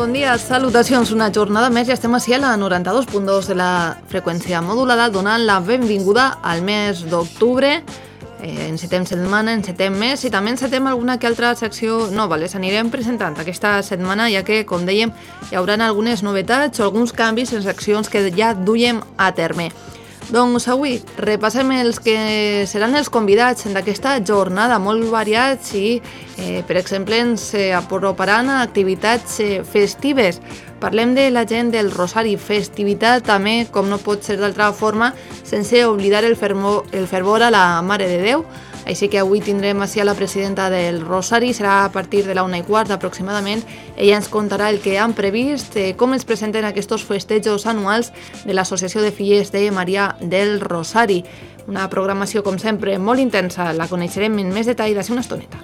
bon dia, salutacions. Una jornada més i estem així a la 92.2 de la freqüència modulada, donant la benvinguda al mes d'octubre. Encetem setmana, encetem mes i també encetem alguna que altra secció nova. Les anirem presentant aquesta setmana, ja que, com dèiem, hi haurà algunes novetats o alguns canvis en seccions que ja duiem a terme. Doncs avui repassem els que seran els convidats d'aquesta jornada, molt variats i, per exemple, ens aproparan a activitats festives. Parlem de la gent del Rosari, festivitat també, com no pot ser d'altra forma, sense oblidar el fervor a la Mare de Déu. Així que avui tindrem així a la presidenta del Rosari, serà a partir de la 1:15 aproximadament. Ella ens contarà el que han previst, com es presenten aquests festejos anuals de l'Associació de Filles de Maria del Rosari. Una programació, com sempre, molt intensa, la coneixerem en més detall d'ací una estoneta.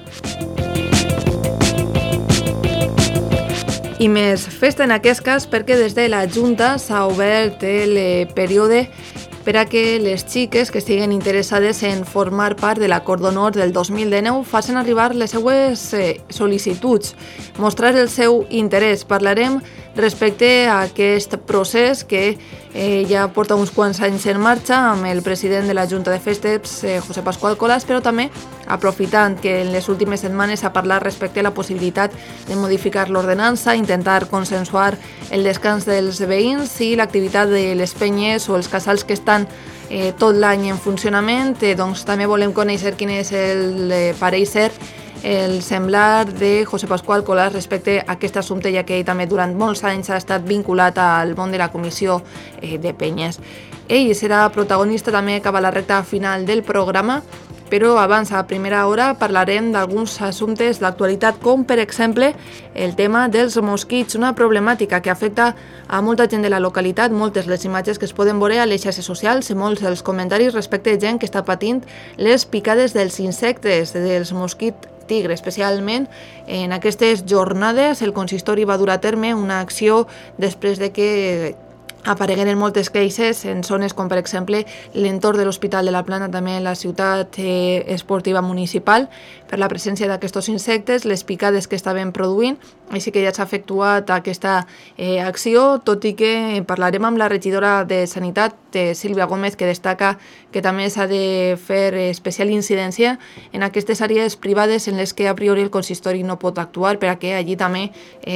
I més festa en aquest cas perquè des de la Junta s'ha obert el període per a que les xiques que estiguen interessades en formar part de l'Acord d'Honor del 2019 facin arribar les seues sol·licituds, mostrar el seu interès. Parlarem respecte a aquest procés que ja porta uns quants anys en marxa amb el president de la Junta de Festes, José Pascual Colas, però també aprofitant que en les últimes setmanes s'ha parlat respecte a la possibilitat de modificar l'ordenança, intentar consensuar el descans dels veïns i l'activitat de les penyes o els casals que estan tot l'any en funcionament. Doncs també volem conèixer quin és el parèixer, el semblar de José Pascual Colas respecte a aquest assumpte, ja que ell també durant molts anys ha estat vinculat al món de la comissió de penyes. Ell serà protagonista també cap a la recta final del programa, però abans, a primera hora, parlarem d'alguns assumptes d'actualitat, com per exemple el tema dels mosquits, una problemàtica que afecta a molta gent de la localitat, moltes les imatges que es poden veure a les xarxes socials i molts els comentaris respecte a gent que està patint les picades dels insectes, dels mosquits tigre. Especialment en aquestes jornades el consistori va dur a terme una acció després de que aparegueren moltes queixes en zones com, per exemple, l'entorn de l'Hospital de la Plana, també la ciutat esportiva municipal, per la presència d'aquests insectes, les picades que estaven produint, així que ja s'ha efectuat aquesta acció, tot i que parlarem amb la regidora de Sanitat, Sílvia Gómez, que destaca que també s'ha de fer especial incidència en aquestes àrees privades en les que a priori el consistori no pot actuar, perquè allí també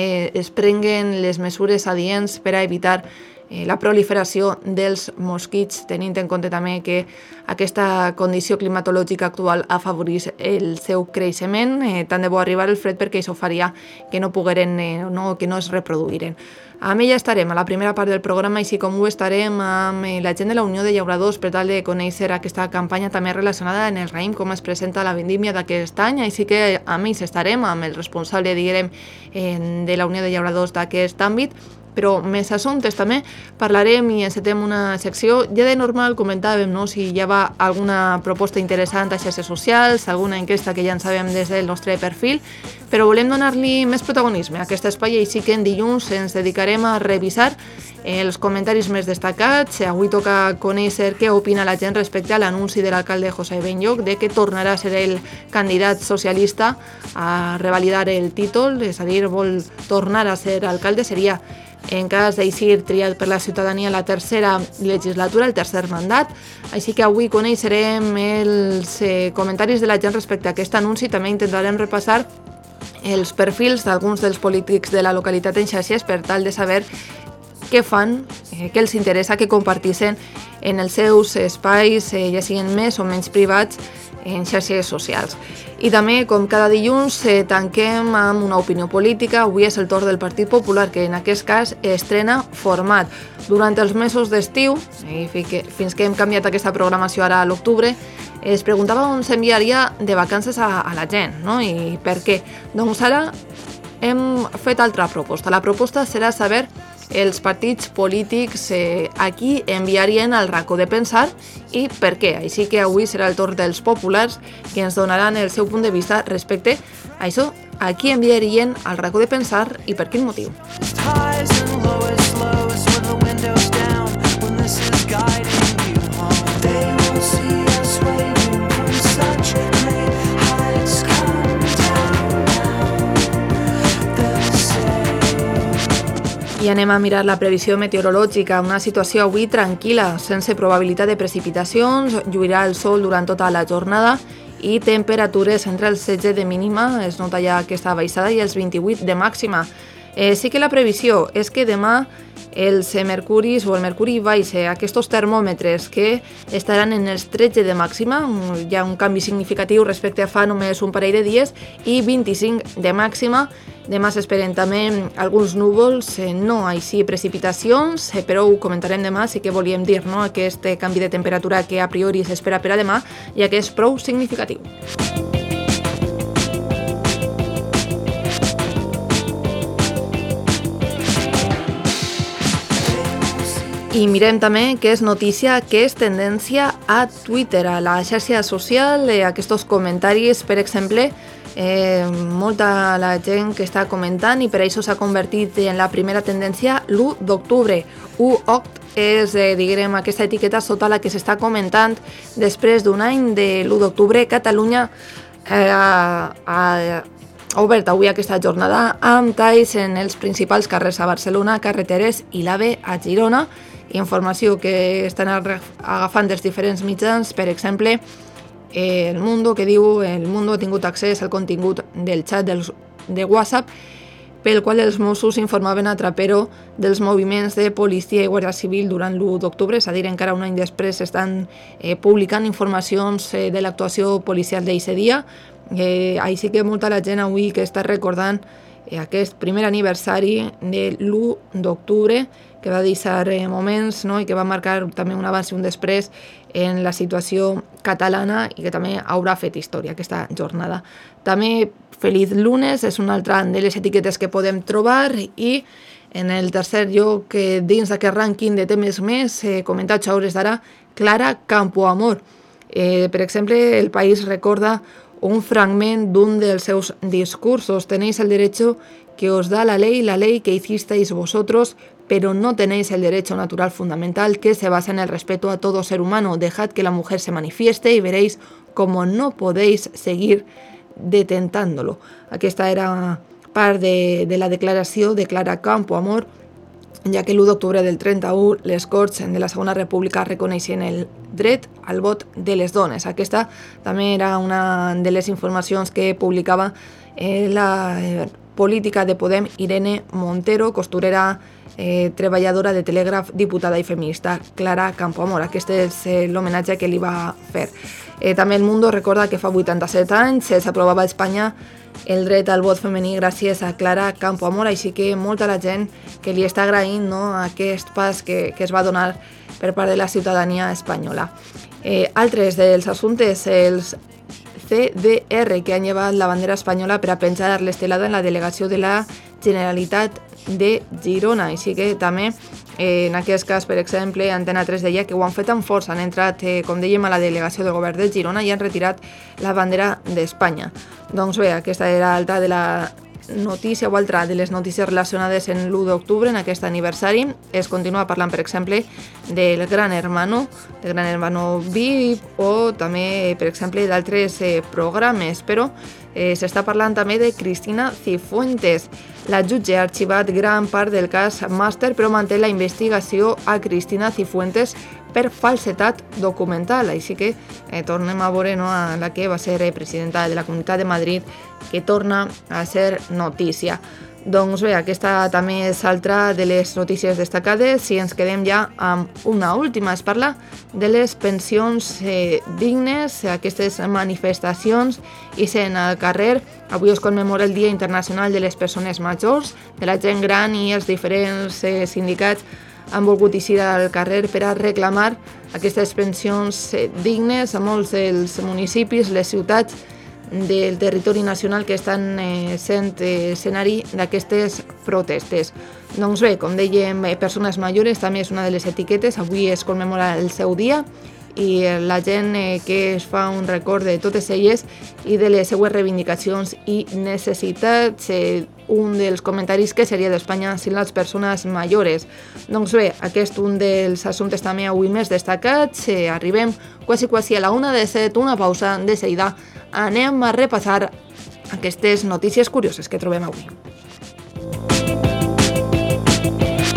es prenguen les mesures adients per a evitar la proliferació dels mosquits, tenint en compte també que aquesta condició climatològica actual afavoreix el seu creixement. Tant de bo arribar el fred perquè això faria que no pogueren, que no es reproduïren. Amb ella estarem a la primera part del programa, així com ho estarem amb la gent de la Unió de Llauradors per tal de conèixer aquesta campanya també relacionada en el raïm, com es presenta la vendímia d'aquest any, així que amb ells estarem, amb el responsable, diguem, de la Unió de Llauradors d'aquest àmbit. Però més assumptes també parlarem i encetem una secció. Ja de normal comentàvem si hi ha alguna proposta interessant a xarxes socials, alguna enquesta que ja en sabem des del nostre perfil, però volem donar-li més protagonisme a aquest espai, així que en dilluns ens dedicarem a revisar els comentaris més destacats. Avui toca conèixer què opina la gent respecte a l'anunci de l'alcalde José Benlloch de que tornarà a ser el candidat socialista a revalidar el títol, és a dir, vol tornar a ser alcalde. Seria, en cas d'eixir triat per la ciutadania, la tercera legislatura, el tercer mandat. Així que avui coneixerem els comentaris de la gent respecte a aquest anunci. També intentarem repassar els perfils d'alguns dels polítics de la localitat en xarxes per tal de saber què fan, què els interessa que compartissin en els seus espais, ja siguin més o menys privats, en xarxes socials. I també, com cada dilluns, tanquem amb una opinió política. Avui és el torn del Partit Popular, que en aquest cas estrena format. Durant els mesos d'estiu, fins que hem canviat aquesta programació ara a l'octubre, es preguntava on s'enviaria de vacances a la gent, no? I per què? Doncs ara hem fet altra proposta. La proposta serà saber els partits polítics a qui enviarien al racó de pensar i per què. Així que avui serà el torn dels populars, que ens donaran el seu punt de vista respecte a això, a qui enviarien al racó de pensar i per quin motiu. I anem a mirar la previsió meteorològica, una situació avui tranquil·la, sense probabilitat de precipitacions, lluirà el sol durant tota la jornada i temperatures entre els 16 de mínima, es nota ja aquesta baixada, i els 28 de màxima. Sí que la previsió és que demà el mercuri baixa, aquests termòmetres que estaran en els 13 de màxima, hi ha un canvi significatiu respecte a fa només un parell de dies, i 25 de màxima. Demà s'esperen també alguns núvols, no així precipitacions, però ho comentarem demà, sí que volíem dir, no?, aquest canvi de temperatura que a priori s'espera per a demà, ja que és prou significatiu. I mirem també què és notícia, què és tendència a Twitter, a la xarxa social, aquests comentaris, per exemple, molta la gent que està comentant, i per això s'ha convertit en la primera tendència l'1 d'octubre. U-Oct és, diguem, aquesta etiqueta sota la que s'està comentant després d'un any de l'1 d'octubre. Catalunya ha obert avui aquesta jornada amb talls en els principals carrers a Barcelona, carreteres i l'AVE a Girona. Informació que estan agafant dels diferents mitjans, per exemple, El Mundo, que diu El Mundo ha tingut accés al contingut del xat de WhatsApp pel qual els Mossos informaven a Trapero dels moviments de policia i guàrdia civil durant l'1 d'octubre, és a dir, encara un any després estan publicant informacions de l'actuació policial d'aquest dia. Així que molta la gent avui que està recordant aquest primer aniversari de l'1 d'octubre, que va deixar moments, no?, i que va marcar també un abans i un després en la situació catalana, i que també haurà fet història aquesta jornada. També Feliz Lunes és una altra de les etiquetes que podem trobar, i en el tercer lloc dins d'aquest rànquing de temes més comentats a hores d'ara, Clara Campoamor. Per exemple, El País recorda un fragment d'un dels seus discursos: tenéis el derecho que os da la ley que hicisteis vosotros, pero no tenéis el derecho natural fundamental que se basa en el respeto a todo ser humano. Dejad que la mujer se manifieste y veréis cómo no podéis seguir detentándolo. Aquesta era part de la declaració de Clara Campoamor, ja que l'1 d'octubre del 31 les Corts de la Segona República reconeixien el dret al vot de les dones. Aquesta també era una de les informacions que publicava la política de Podem Irene Montero, costurera, treballadora de telègraf, diputada i feminista, Clara Campoamor. Aquest és l'homenatge que li va fer. També El Mundo recorda que fa 87 anys s'aprovava a Espanya el dret al vot femení gràcies a Clara Campoamor, així que molta la gent que li està agraint, no?, aquest pas que es va donar per part de la ciutadania espanyola. Altres dels assumptes, els CDR, que han llevat la bandera espanyola per a penjar l'estelada en la delegació de la Generalitat de Girona, així que també en aquest cas, per exemple, Antena 3 deia que ho han fet amb força, han entrat, com dèiem, a la delegació del govern de Girona i han retirat la bandera d'Espanya. Doncs bé, aquesta era altra de la notícia, o altra de les notícies relacionades en l'1 d'octubre, en aquest aniversari. Es continua parlant, per exemple, del Gran Hermano, VIP, o també, per exemple, d'altres programes, però s'està parlant també de Cristina Cifuentes. La jutge ha arxivat gran part del cas Màster, però manté la investigació a Cristina Cifuentes per falsetat documental. Així que tornem a veure, no?, a la que va ser presidenta de la Comunitat de Madrid, que torna a ser notícia. Doncs bé, aquesta també és altra de les notícies destacades. Si ens quedem ja amb una última, es parla de les pensions dignes, aquestes manifestacions i sent al carrer. Avui es commemora el Dia Internacional de les Persones Majors, de la gent gran, i els diferents sindicats han volgut eixir al carrer per a reclamar aquestes pensions dignes a molts dels municipis, les ciutats del territori nacional que estan sent escenari d'aquestes protestes. Doncs bé, com dèiem, persones majores també és una de les etiquetes. Avui es commemora el seu dia i la gent que es fa un record de totes elles i de les seues reivindicacions i necessitats. Un dels comentaris que seria d'Espanya sin les persones majores. Doncs bé, aquest un dels assumptes també avui més destacats. Arribem quasi a la 1:17, una pausa de seguida. Anem a repassar aquestes notícies curioses que trobem avui.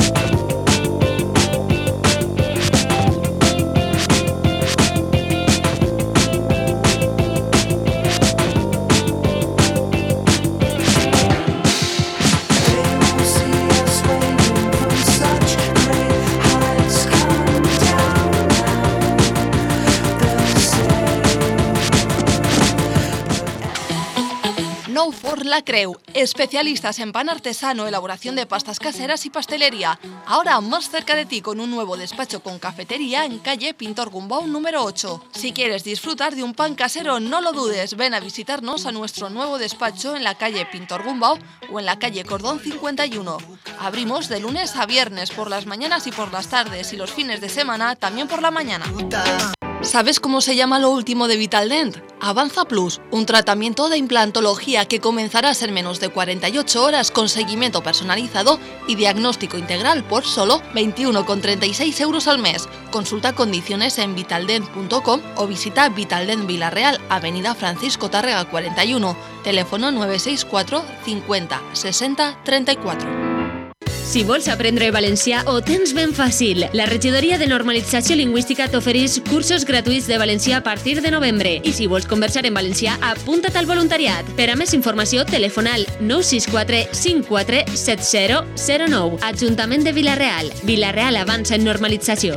Nou Forn La Creu, especialistas en pan artesano, elaboración de pastas caseras y pastelería. Ahora más cerca de ti con un nuevo despacho con cafetería en calle Pintor Gumbau número 8. Si quieres disfrutar de un pan casero, no lo dudes, ven a visitarnos a nuestro nuevo despacho en la calle Pintor Gumbau o en la calle Cordón 51. Abrimos de lunes a viernes por las mañanas y por las tardes y los fines de semana también por la mañana. ¿Sabes cómo se llama lo último de Vitaldent? Avanza Plus, un tratamiento de implantología que comenzarás en menos de 48 horas con seguimiento personalizado y diagnóstico integral por solo 21,36 € al mes. Consulta condiciones en vitaldent.com o visita Vitaldent Vila-real, Avenida Francisco Tárrega 41, teléfono 964 50 60 34. Si vols aprendre valencià, ho tens ben fàcil. La Regidoria de Normalització Lingüística t'ofereix cursos gratuïts de valencià a partir de novembre. I si vols conversar en valencià, apunta't al voluntariat. Per a més informació, telefona al 964 54 7009. Ajuntament de Vila-real. Vila-real avança en normalització.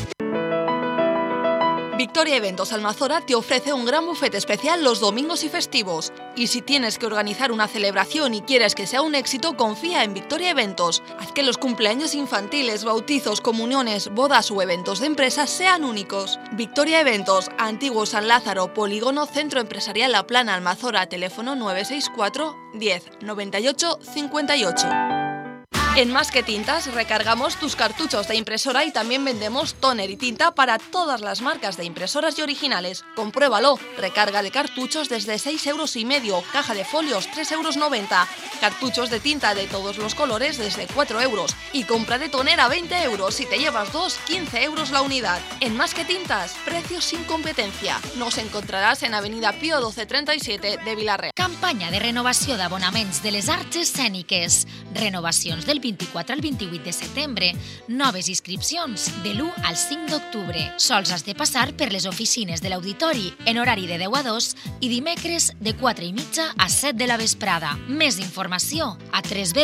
Victoria Eventos Almazora te ofrece un gran buffet especial los domingos y festivos. Y si tienes que organizar una celebración y quieres que sea un éxito, confía en Victoria Eventos. Haz que los cumpleaños infantiles, bautizos, comuniones, bodas o eventos de empresas sean únicos. Victoria Eventos, Antiguo San Lázaro, Polígono Centro Empresarial La Plana, Almazora, teléfono 964 10 98 58. En Más que Tintas recargamos tus cartuchos de impresora y también vendemos tóner y tinta para todas las marcas de impresoras y originales. Compruébalo. Recarga de cartuchos desde 6,5 €, caja de folios 3,90 €, cartuchos de tinta de todos los colores desde 4 € y compra de tóner a 20 €. Si te llevas dos, 15 € la unidad. En Más que Tintas, precios sin competencia. Nos encontrarás en Avenida Pío 1237 de Vila-real. Campanya de renovació d'abonaments de les arts escèniques. Renovacions del 24 al 28 de setembre. Noves inscripcions de l'1 al 5 d'octubre. Sols has de passar per les oficines de l'auditori en horari de 10 a 2 i dimecres de 4:30 a 7 de la vesprada. Més informació a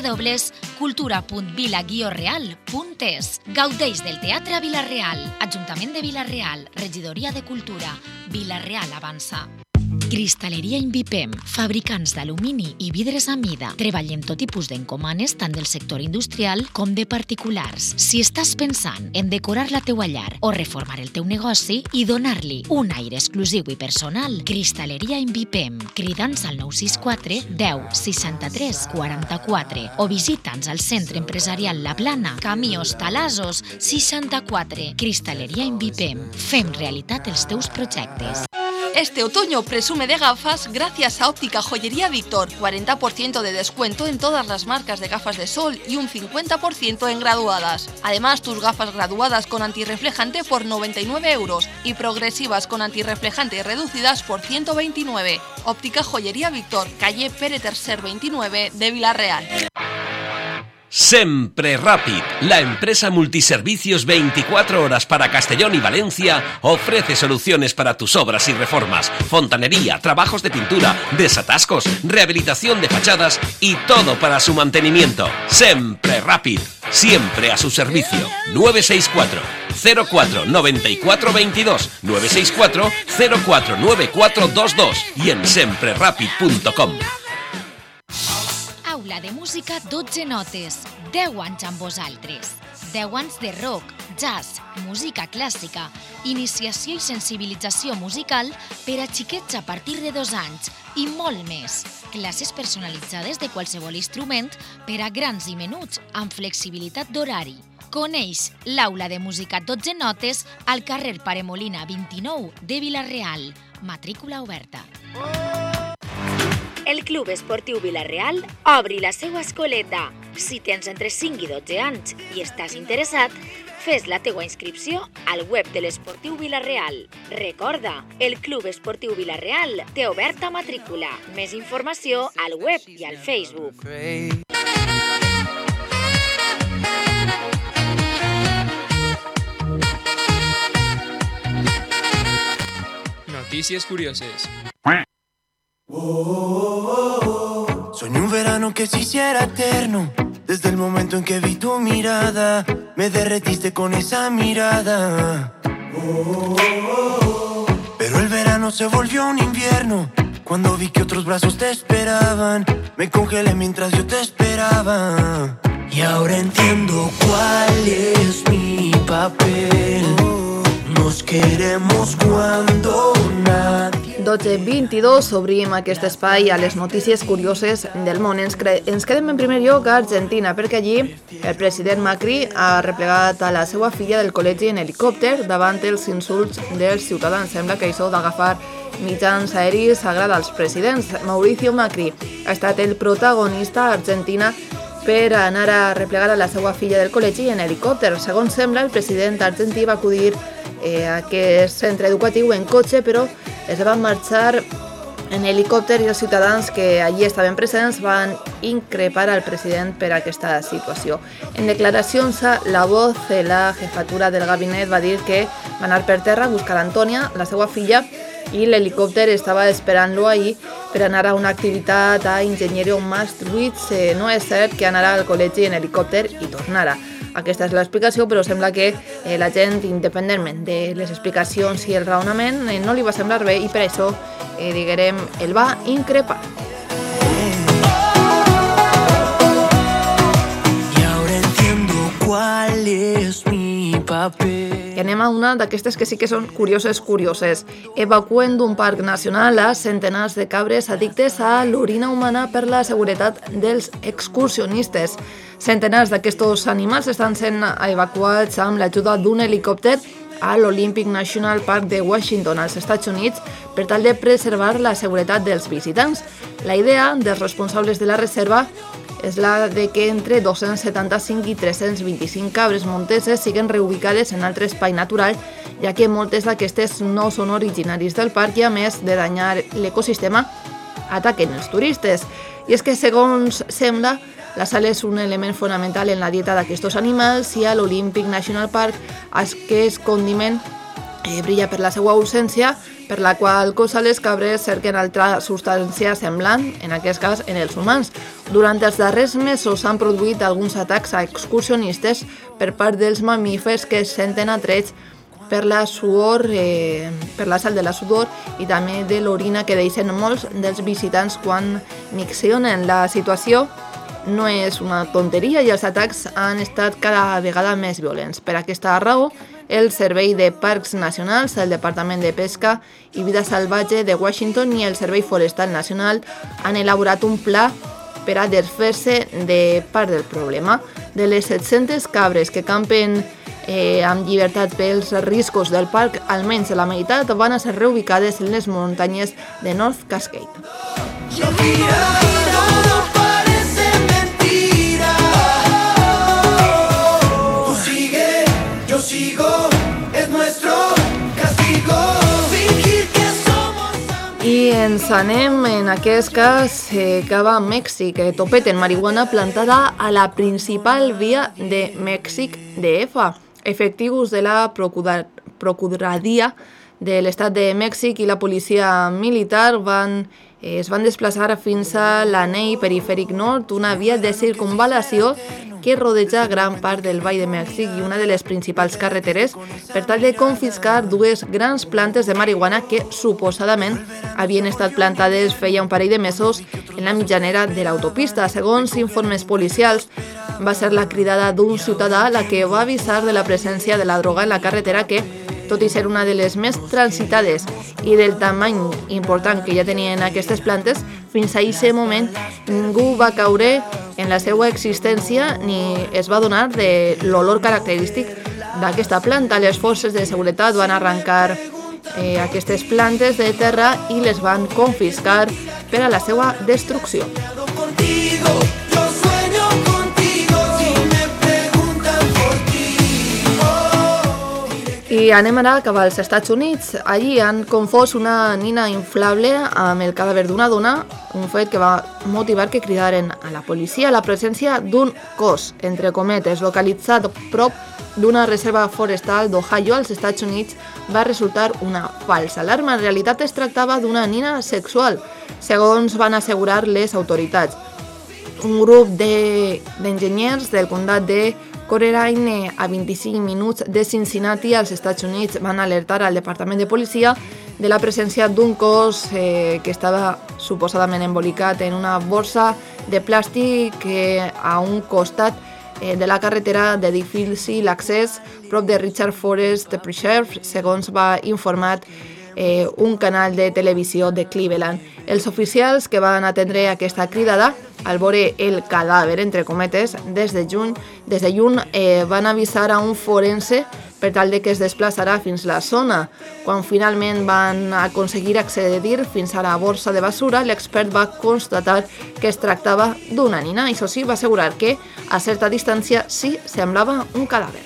www.cultura.vila-real.es. Gaudeix del teatre a Vila-real. Ajuntament de Vila-real. Regidoria de Cultura. Vila-real avança. Cristaleria Invipem, fabricants d'alumini i vidres a mida. Treballem tot tipus d'encomanes tant del sector industrial com de particulars. Si estàs pensant en decorar la teua llar o reformar el teu negoci i donar-li un aire exclusiu i personal, Cristaleria Invipem. Crida'ns al 964 10 63 44 o visita'ns al Centre Empresarial La Plana, Camí Hostalazos 64. Cristaleria Invipem. Fem realitat els teus projectes. Este otoño presume de gafas gracias a Óptica Joyería Víctor. 40% de descuento en todas las marcas de gafas de sol y un 50% en graduadas. Además, tus gafas graduadas con antirreflejante por 99 € y progresivas con antirreflejante reducidas por 129. Óptica Joyería Víctor, calle Pere Tercer 29 de Vila-real. Sempre Rapid, la empresa multiservicios 24 horas para Castellón y Valencia, ofrece soluciones para tus obras y reformas, fontanería, trabajos de pintura, desatascos, rehabilitación de fachadas y todo para su mantenimiento. Sempre Rapid, siempre a su servicio. 964 04 94 22 964 04 94 22 y en semprerapid.com. Aula de música 12 notes, 10 anys amb vosaltres. 10 anys de rock, jazz, música clàssica, iniciació i sensibilització musical per a xiquets a partir de 2 anys i molt més. Classes personalitzades de qualsevol instrument per a grans i menuts amb flexibilitat d'horari. Coneix l'Aula de música 12 notes al carrer Paremolina 29 de Vila-real. Matrícula oberta. El Club Esportiu Vila-real obri la seva escoleta. Si tens entre 5 i 12 anys i estàs interessat, fes la teua inscripció al web de l'Esportiu Vila-real. Recorda, el Club Esportiu Vila-real té oberta matrícula. Més informació al web i al Facebook. Noticias curiosas. Soñé un verano que se hiciera eterno. Desde el momento en que vi tu mirada, me derretiste con esa mirada. Pero el verano se volvió un invierno Cuando vi que otros brazos te esperaban, me congelé mientras yo te esperaba. Y ahora entiendo cuál es mi papel. Nos queremos cuando nadie... 12:22, obrim aquest espai a les notícies curioses del món. Ens quedem en primer lloc a Argentina, perquè allí el president Macri ha replegat a la seva filla del col·legi en helicòpter davant els insults dels ciutadans. Sembla que això d'agafar mitjans aeris agrada als presidents. Mauricio Macri ha estat el protagonista a Argentina per anar a replegar a la seva filla del col·legi en helicòpter. Segons sembla, el president argentí va acudir a aquest centre educatiu en cotxe, però es van marxar en helicòpter i els ciutadans que allí estaven presents van increpar al president per aquesta situació. En declaracions a La Voz, la jefatura del gabinet va dir que va anar per terra a buscar Antònia, la seva filla, i l'helicòpter estava esperant-lo ahir per anar a una activitat a Ingeniero Maastricht. No és cert que anara al col·legi en helicòpter i tornara. Aquesta és l'explicació, però sembla que la gent, independentment de les explicacions i el raonament, no li va semblar bé i per això, diguem, el va increpar. Y ahora entiendo cuál es mi papel. I anem a una d'aquestes que sí que són curioses. Evacuen d'un parc nacional a centenars de cabres addictes a l'orina humana per la seguretat dels excursionistes. Centenars d'aquests animals estan sent evacuats amb l'ajuda d'un helicòpter a l'Olympic National Park de Washington, als Estats Units, per tal de preservar la seguretat dels visitants. La idea dels responsables de la reserva és la de que entre 275 i 325 cabres monteses siguen reubicades en altre espai natural, ja que moltes d'aquestes no són originaris del parc i, a més de danyar l'ecosistema, ataquen els turistes. I és que, segons sembla, la sal és un element fonamental en la dieta d'aquests animals i a l'Olympic National Park aquest condiment brilla per la seva ausència, per la qual cosa les cabres cerquen altra substància semblant, en aquest cas en els humans. Durant els darrers mesos s'han produït alguns atacs a excursionistes per part dels mamífers que es senten atrets per la suor, per la sal de la sudor i també de l'orina que deixen molts dels visitants quan miccionen. La situació no és una tonteria i els atacs han estat cada vegada més violents. Per aquesta raó, el Servei de Parcs Nacionals, el Departament de Pesca i Vida Salvatge de Washington i el Servei Forestal Nacional han elaborat un pla per a desfer-se de part del problema. De les 700 cabres que campen amb llibertat pels riscos del parc, almenys la meitat van a ser reubicades en les muntanyes de North Cascade. I ens anem, en aquest cas, cap a Mèxic. Topeten marihuana plantada a la principal via de Mèxic DF. Efectius de la Procuradia de l'Estat de Mèxic i la policia militar es van desplaçar fins a l'anell perifèric nord, una via de circunvalació que rodeja gran part del Vall de Mèxic i una de les principals carreteres, per tal de confiscar dues grans plantes de marihuana que suposadament havien estat plantades feia un parell de mesos en la mitjanera de l'autopista. Segons informes policials, va ser la cridada d'un ciutadà la que va avisar de la presència de la droga en la carretera que, tot i ser una de les més transitades i del tamany important que ja tenien aquestes plantes, fins a aquest moment ningú va caure en la seva existència ni es va donar de l'olor característic d'aquesta planta. Les forces de seguretat van arrencar aquestes plantes de terra i les van confiscar per a la seva destrucció. I anem ara cap als Estats Units. Allí han confós una nina inflable amb el cadàver d'una dona, un fet que va motivar que cridaren a la policia. La presència d'un cos, entre cometes, localitzat prop d'una reserva forestal d'Ohio als Estats Units va resultar una falsa alarma. En realitat es tractava d'una nina sexual, segons van assegurar les autoritats. Un grup d'enginyers del comtat de Coleraine, a 25 minuts de Cincinnati, als Estats Units, van alertar al Departament de Policia de la presència d'un cos que estava suposadament embolicat en una borsa de plàstic a un costat de la carretera de difícil accés prop de Richard Forest Preserve, segons va informar un canal de televisió de Cleveland. Els oficials que van atendre aquesta cridada, al veure el cadàver, entre cometes, des de lluny van avisar a un forense per tal de que es desplaçarà fins a la zona. Quan finalment van aconseguir accedir fins a la borsa de basura, l'expert va constatar que es tractava d'una nina. Això sí, va assegurar que a certa distància sí semblava un cadàver.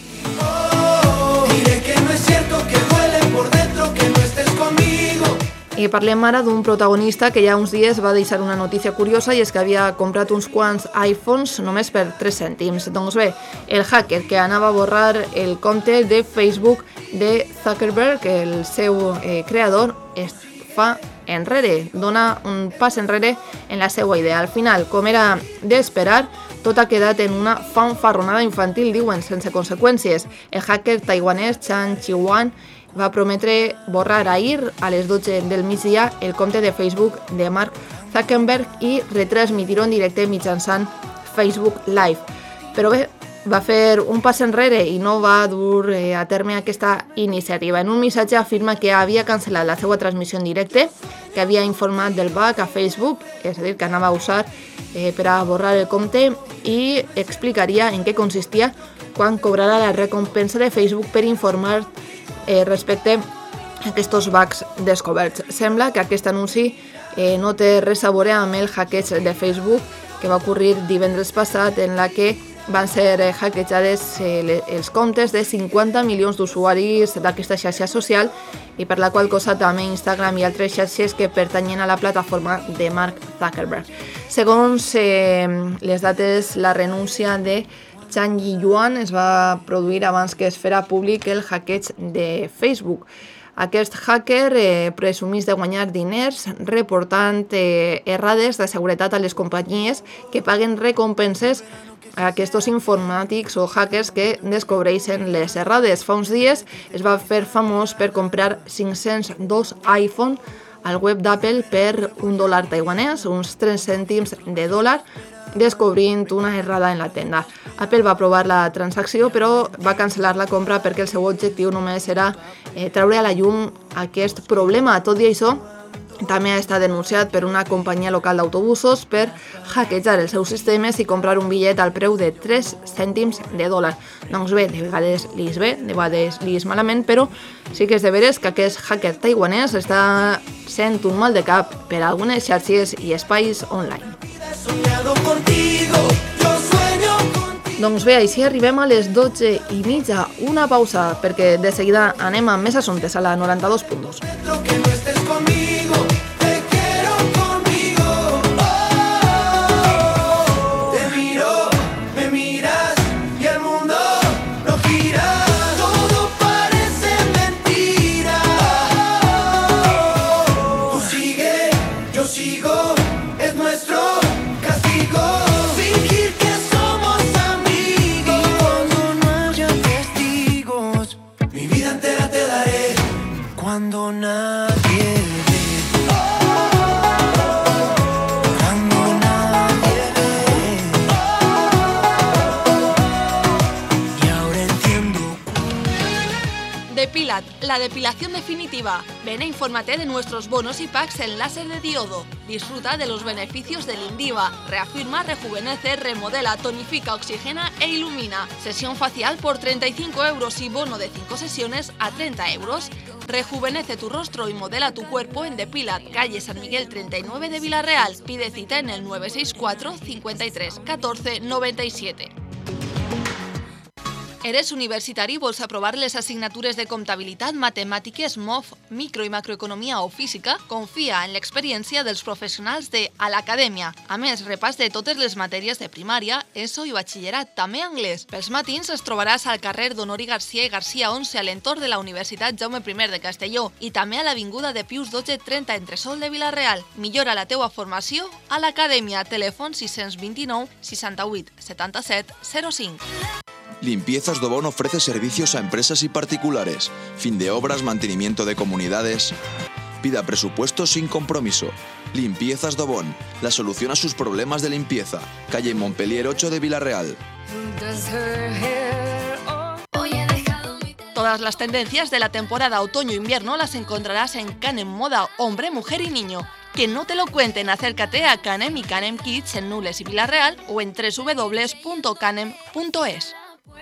Diré que no es cierto que duele por dentro que no estés conmigo. I parlem ara d'un protagonista que ja uns dies va deixar una notícia curiosa, i és que havia comprat uns quants iPhones només per 3 cèntims. Doncs bé, el hacker que anava a borrar el compte de Facebook de Zuckerberg, el seu creador, es fa enrere, dona un pas enrere en la seva idea. Al final, com era d'esperar, tot ha quedat en una fanfarronada infantil, diuen, sense conseqüències. El hacker taiwanès Chan Chihuan va prometre borrar ahir a les 12 del migdia el compte de Facebook de Mark Zuckerberg i retransmitir-ho en directe mitjançant Facebook Live. Però bé, va fer un pas enrere i no va dur a terme aquesta iniciativa. En un missatge afirma que havia cancel·lat la seva transmissió en directe, que havia informat del bug a Facebook, és a dir, que anava a usar per a borrar el compte, i explicaria en què consistia quan cobrarà la recompensa de Facebook per informar respecte a aquests bugs descoberts. Sembla que aquest anunci no té res a veure amb el hackeig de Facebook que va ocorrir divendres passat, en la que van ser hackejades els comptes de 50 milions d'usuaris d'aquesta xarxa social, i per la qual cosa també Instagram i altres xarxes que pertanyen a la plataforma de Mark Zuckerberg. Segons les dates, la renúncia de Chan Yiyuan es va produir abans que es fera públic el hackeig de Facebook. Aquest hacker presumís de guanyar diners reportant errades de seguretat a les companyies que paguen recompenses a aquests informàtics o hackers que descobreixen les errades. Fa uns dies es va fer famós per comprar 502 iPhone al web d'Apple per $1 taiwanès, uns 3 cèntims de dòlar, descobrint una errada en la tenda. Apple va aprovar la transacció, però va cancel·lar la compra perquè el seu objectiu només era treure a la llum aquest problema. Tot i això, també ha estat denunciat per una companyia local d'autobusos per hackejar els seus sistemes i comprar un bitllet al preu de 3 cèntims de dòlar. Doncs bé, de vegades li és bé, de vegades li és malament, però sí que és de veres que aquest hacker taiwanès està sent un mal de cap per a algunes xarxes i espais online. Doncs bé, així arribem a les 12:30. Una pausa, perquè de seguida anem amb més assumptes a la 92.2. Cuando nadie ve, cuando nadie ve, y ahora entiendo. Depilat, la depilación definitiva. Ven e infórmate de nuestros bonos y packs en láser de diodo. Disfruta de los beneficios del Indiva. Reafirma, rejuvenece, remodela, tonifica, oxigena e ilumina. Sesión facial por 35 € y bono de 5 sesiones a 30 €. Rejuvenece tu rostro y modela tu cuerpo en Depilat, calle San Miguel 39 de Vila-real. Pide cita en el 964 53 14 97. ¿Eres universitari i vols aprovar les assignatures de comptabilitat, matemàtiques, MOF, micro i macroeconomia o física? Confia en l'experiència dels professionals de A l'Acadèmia. A més, repàs de totes les matèries de primària, ESO i batxillerat, també anglès. Pels matins es trobaràs al carrer d'Honori Garcia i Garcia 11 a l'entorn de la Universitat Jaume I de Castelló i també a l'Avinguda de Pius 12 30 entre Sol de Vila-real. Millora la teua formació a l'Acadèmia. Telèfon 629 68 77 05. Limpiezas Dobón ofrece servicios a empresas y particulares, fin de obras, mantenimiento de comunidades. Pida presupuesto sin compromiso. Limpiezas Dobón, la solución a sus problemas de limpieza. Calle Montpellier 8 de Villarreal. Todas las tendencias de la temporada otoño-invierno las encontrarás en Canem Moda Hombre, Mujer y Niño. Que no te lo cuenten, acércate a Canem y Canem Kids en Nules y Villarreal o en www.canem.es.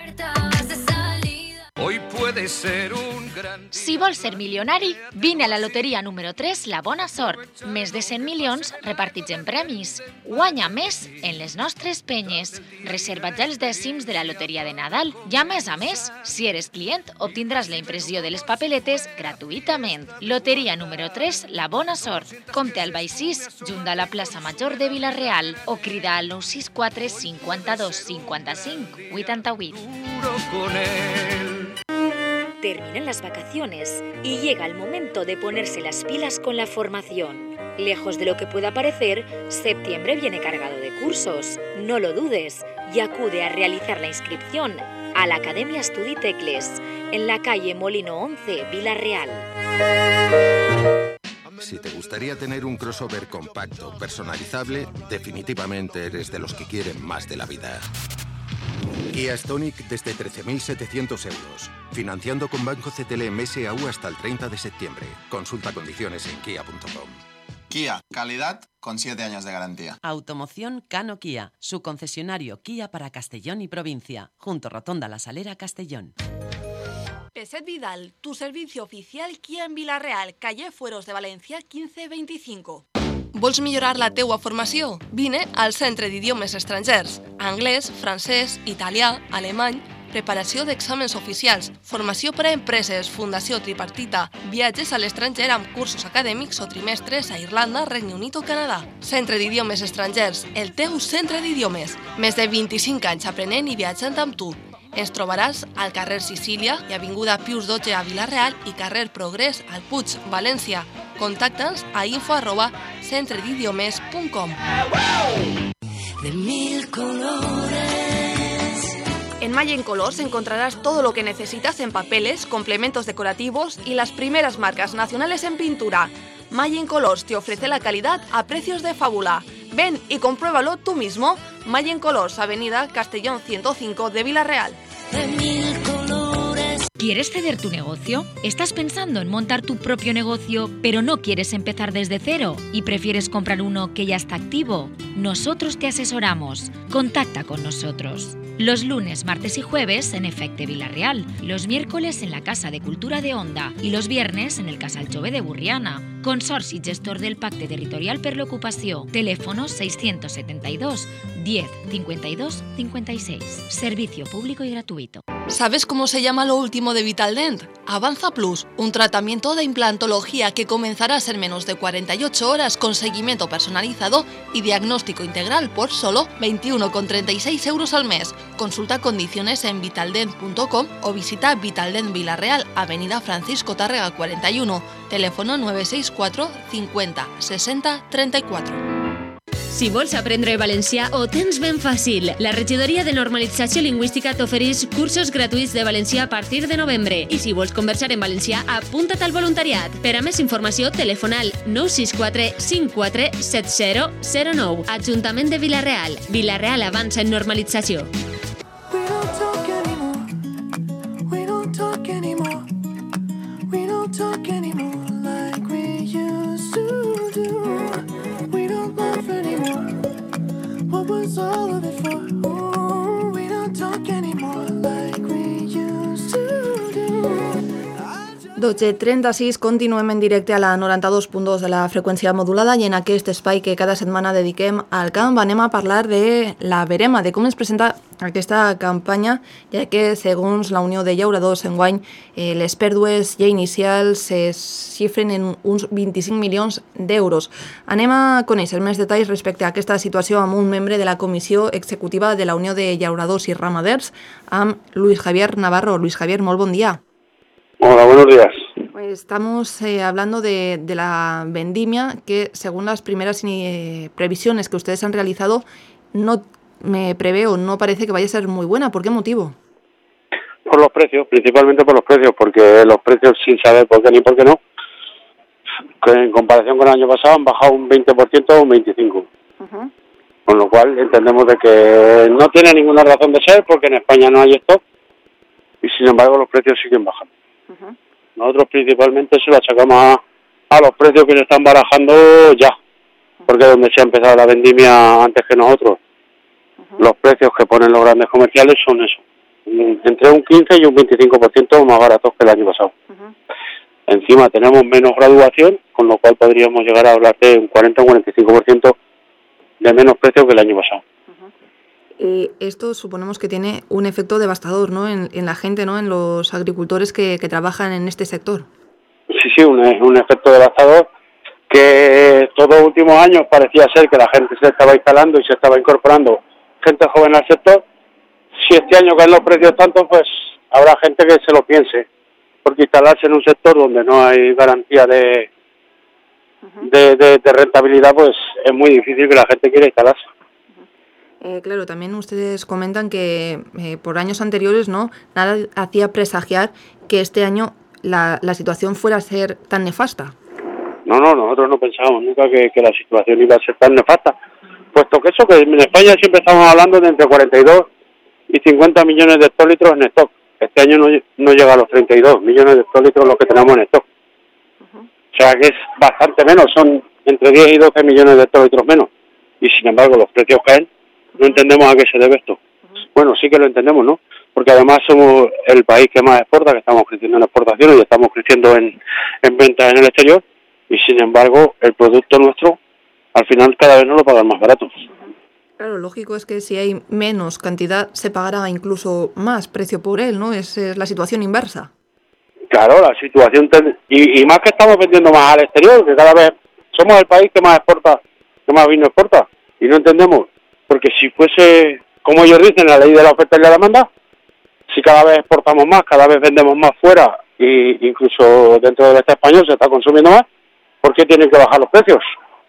Hoy puede ser un gran... Si vols ser milionari, vine a la loteria número 3, La Bona Sort. Més de 100 milions repartits en premis. Guanya més en les nostres penyes. Reserva ja els dècims de la loteria de Nadal. I a més, si eres client, obtindràs la impressió de les papeletes gratuïtament. Loteria número 3, La Bona Sort. Compte al Baix 6, junt a la plaça Major de Villarreal, o crida al 964 52 55 88. Con él. Terminan las vacaciones y llega el momento de ponerse las pilas con la formación. Lejos de lo que pueda parecer, septiembre viene cargado de cursos. No lo dudes y acude a realizar la inscripción a la Academia Estudi Tecles, en la calle Molino 11, Villarreal. Si te gustaría tener un crossover compacto, personalizable, definitivamente eres de los que quieren más de la vida. Kia Stonic desde 13.700 euros. Financiando con Banco CTLM SAU hasta el 30 de septiembre. Consulta condiciones en kia.com. Kia, calidad con 7 años de garantía. Automoción Cano Kia, su concesionario Kia para Castellón y provincia, junto Rotonda La Salera, Castellón. Peset Vidal, tu servicio oficial Kia en Villarreal, calle Fueros de Valencia 1525. Vols millorar la teua formació? Vine al Centre d'Idiomes Estrangers. Anglès, francès, italià, alemany, preparació d'exàmens oficials, formació per a empreses, fundació tripartita, viatges a l'estranger amb cursos acadèmics o trimestres a Irlanda, Regne Unit o Canadà. Centre d'Idiomes Estrangers, el teu centre d'idiomes. Més de 25 anys aprenent i viatjant amb tu. Ens trobaràs al carrer Sicília i avinguda Pius XII a Villarreal i carrer Progrés al Puig, València. Contacta'ns a info@centredidiomes.com. De mil colores. En Mayen Colors encontrarás todo lo que necesitas en papeles, complementos decorativos y las primeras marcas nacionales en pintura. Mayen Colors te ofrece la calidad a precios de fábula. Ven y compruébalo tú mismo. Mayen Colors, Avenida Castellón 105 de Villarreal. De mil colores. ¿Quieres ceder tu negocio? ¿Estás pensando en montar tu propio negocio, pero no quieres empezar desde cero y prefieres comprar uno que ya está activo? Nosotros te asesoramos. Contacta con nosotros. Los lunes, martes y jueves en Efecte Villarreal, los miércoles en la Casa de Cultura de Onda y los viernes en el Casal Jove de Burriana. Consorci gestor del Pacte Territorial per l'Ocupació. Teléfono 672 10 52 56. Servicio público y gratuito. ¿Sabes cómo se llama lo último de Vitaldent? Avanza Plus, un tratamiento de implantología que comenzarás en menos de 48 horas con seguimiento personalizado y diagnóstico integral por solo 21,36 euros al mes. Consulta condiciones en vitaldent.com o visita Vitaldent Villarreal, Avenida Francisco Tárrega 41, teléfono 964 50 60 34. Si vols aprendre valencià, ho tens ben fàcil. La Regidoria de Normalització Lingüística t'ofereix cursos gratuïts de valencià a partir de novembre. I si vols conversar en valencià, apunta't al voluntariat. Per a més informació, telefona al 964 54 7009. Ajuntament de Villarreal. Villarreal avança en normalització. What was all of it for? Ooh, we don't talk anymore like we used to do. 12:36, continuem en directe a la 92.2 de la freqüència modulada i en aquest espai que cada setmana dediquem al camp anem a parlar de la verema, de com es presenta aquesta campanya, ja que segons la Unió de Llauradors enguany les pèrdues ja inicials es xifren en uns 25 milions d'euros. Anem a conèixer més detalls respecte a aquesta situació amb un membre de la Comissió Executiva de la Unió de Llauradors i Ramaders, amb Luis Javier Navarro. Luis Javier, molt bon dia. Hola, buenos días. Estamos hablando de la vendimia que, según las primeras previsiones que ustedes han realizado, no me prevé o no parece que vaya a ser muy buena. ¿Por qué motivo? Por los precios, principalmente por los precios, porque los precios, sin saber por qué ni por qué no, que en comparación con el año pasado han bajado un 20% o un 25%. Con lo cual entendemos de que no tiene ninguna razón de ser, porque en España no hay stock, y sin embargo los precios siguen bajando. Nosotros principalmente se lo achacamos a los precios que se están barajando ya, porque es donde se ha empezado la vendimia antes que nosotros. Los precios que ponen los grandes comerciales son eso, entre un 15 y un 25% más baratos que el año pasado. Encima tenemos menos graduación, con lo cual podríamos llegar a hablar de un 40 o un 45% de menos precio que el año pasado. Esto suponemos que tiene un efecto devastador, ¿no?, en la gente, ¿no?, en los agricultores que trabajan en este sector. Sí, un efecto devastador que todos los últimos años parecía ser que la gente se estaba instalando y se estaba incorporando gente joven al sector. Si este año caen los precios tanto, pues habrá gente que se lo piense, porque instalarse en un sector donde no hay garantía de rentabilidad, pues es muy difícil que la gente quiera instalarse. Claro, también ustedes comentan que por años anteriores, ¿no?, nada hacía presagiar que este año la situación fuera a ser tan nefasta. No, nosotros no pensábamos nunca que la situación iba a ser tan nefasta, puesto que eso, que en España siempre estamos hablando de entre 42 y 50 millones de hectolitros en stock. Este año no llega a los 32 millones de hectolitros los que tenemos en stock. O sea que es bastante menos, son entre 10 y 12 millones de hectolitros menos. Y sin embargo los precios caen. No entendemos a qué se debe esto. Bueno, sí que lo entendemos, ¿no? Porque además somos el país que más exporta, que estamos creciendo en exportaciones y estamos creciendo en ventas en el exterior, y sin embargo el producto nuestro al final cada vez nos lo pagan más barato. Claro, lógico es que si hay menos cantidad se pagará incluso más precio por él, ¿no? Es la situación inversa. Claro, la situación... Y más que estamos vendiendo más al exterior, que cada vez somos el país que más exporta, que más vino exporta, y no entendemos. Porque si fuese, como ellos dicen, la ley de la oferta y la demanda, si cada vez exportamos más, cada vez vendemos más fuera, e incluso dentro del Estado español se está consumiendo más, ¿por qué tienen que bajar los precios?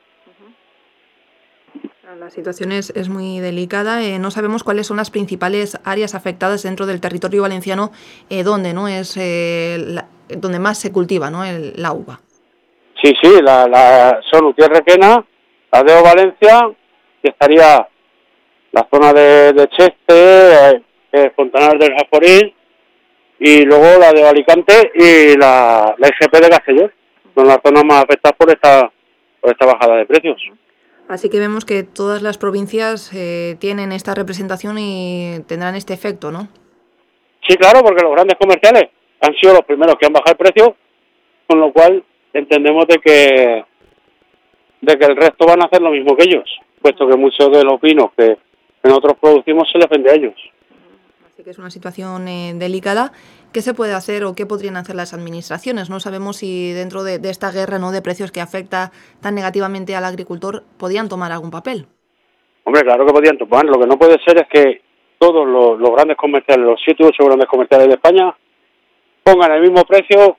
La situación es muy delicada. No sabemos cuáles son las principales áreas afectadas dentro del territorio valenciano, donde no es donde más se cultiva, ¿no?, la uva. Sí, son Utiel Requena, Adeo Valencia, que estaría la zona de Cheste, Fontanar del Jaforil, y luego la de Alicante y la IGP de Castellón. Son las zonas más afectadas por esta bajada de precios. Así que vemos que todas las provincias tienen esta representación y tendrán este efecto, ¿no? Sí, claro, porque los grandes comerciales han sido los primeros que han bajado el precio, con lo cual entendemos de que el resto van a hacer lo mismo que ellos, puesto que muchos de los vinos que nosotros producimos se les vende a ellos. Así que es una situación delicada. ¿Qué se puede hacer o qué podrían hacer las administraciones? No sabemos si dentro de esta guerra, ¿no?, de precios que afecta tan negativamente al agricultor, podían tomar algún papel. Hombre, claro que podían tomar. Lo que no puede ser es que todos los grandes comerciales, los 7 u 8 grandes comerciales de España, pongan el mismo precio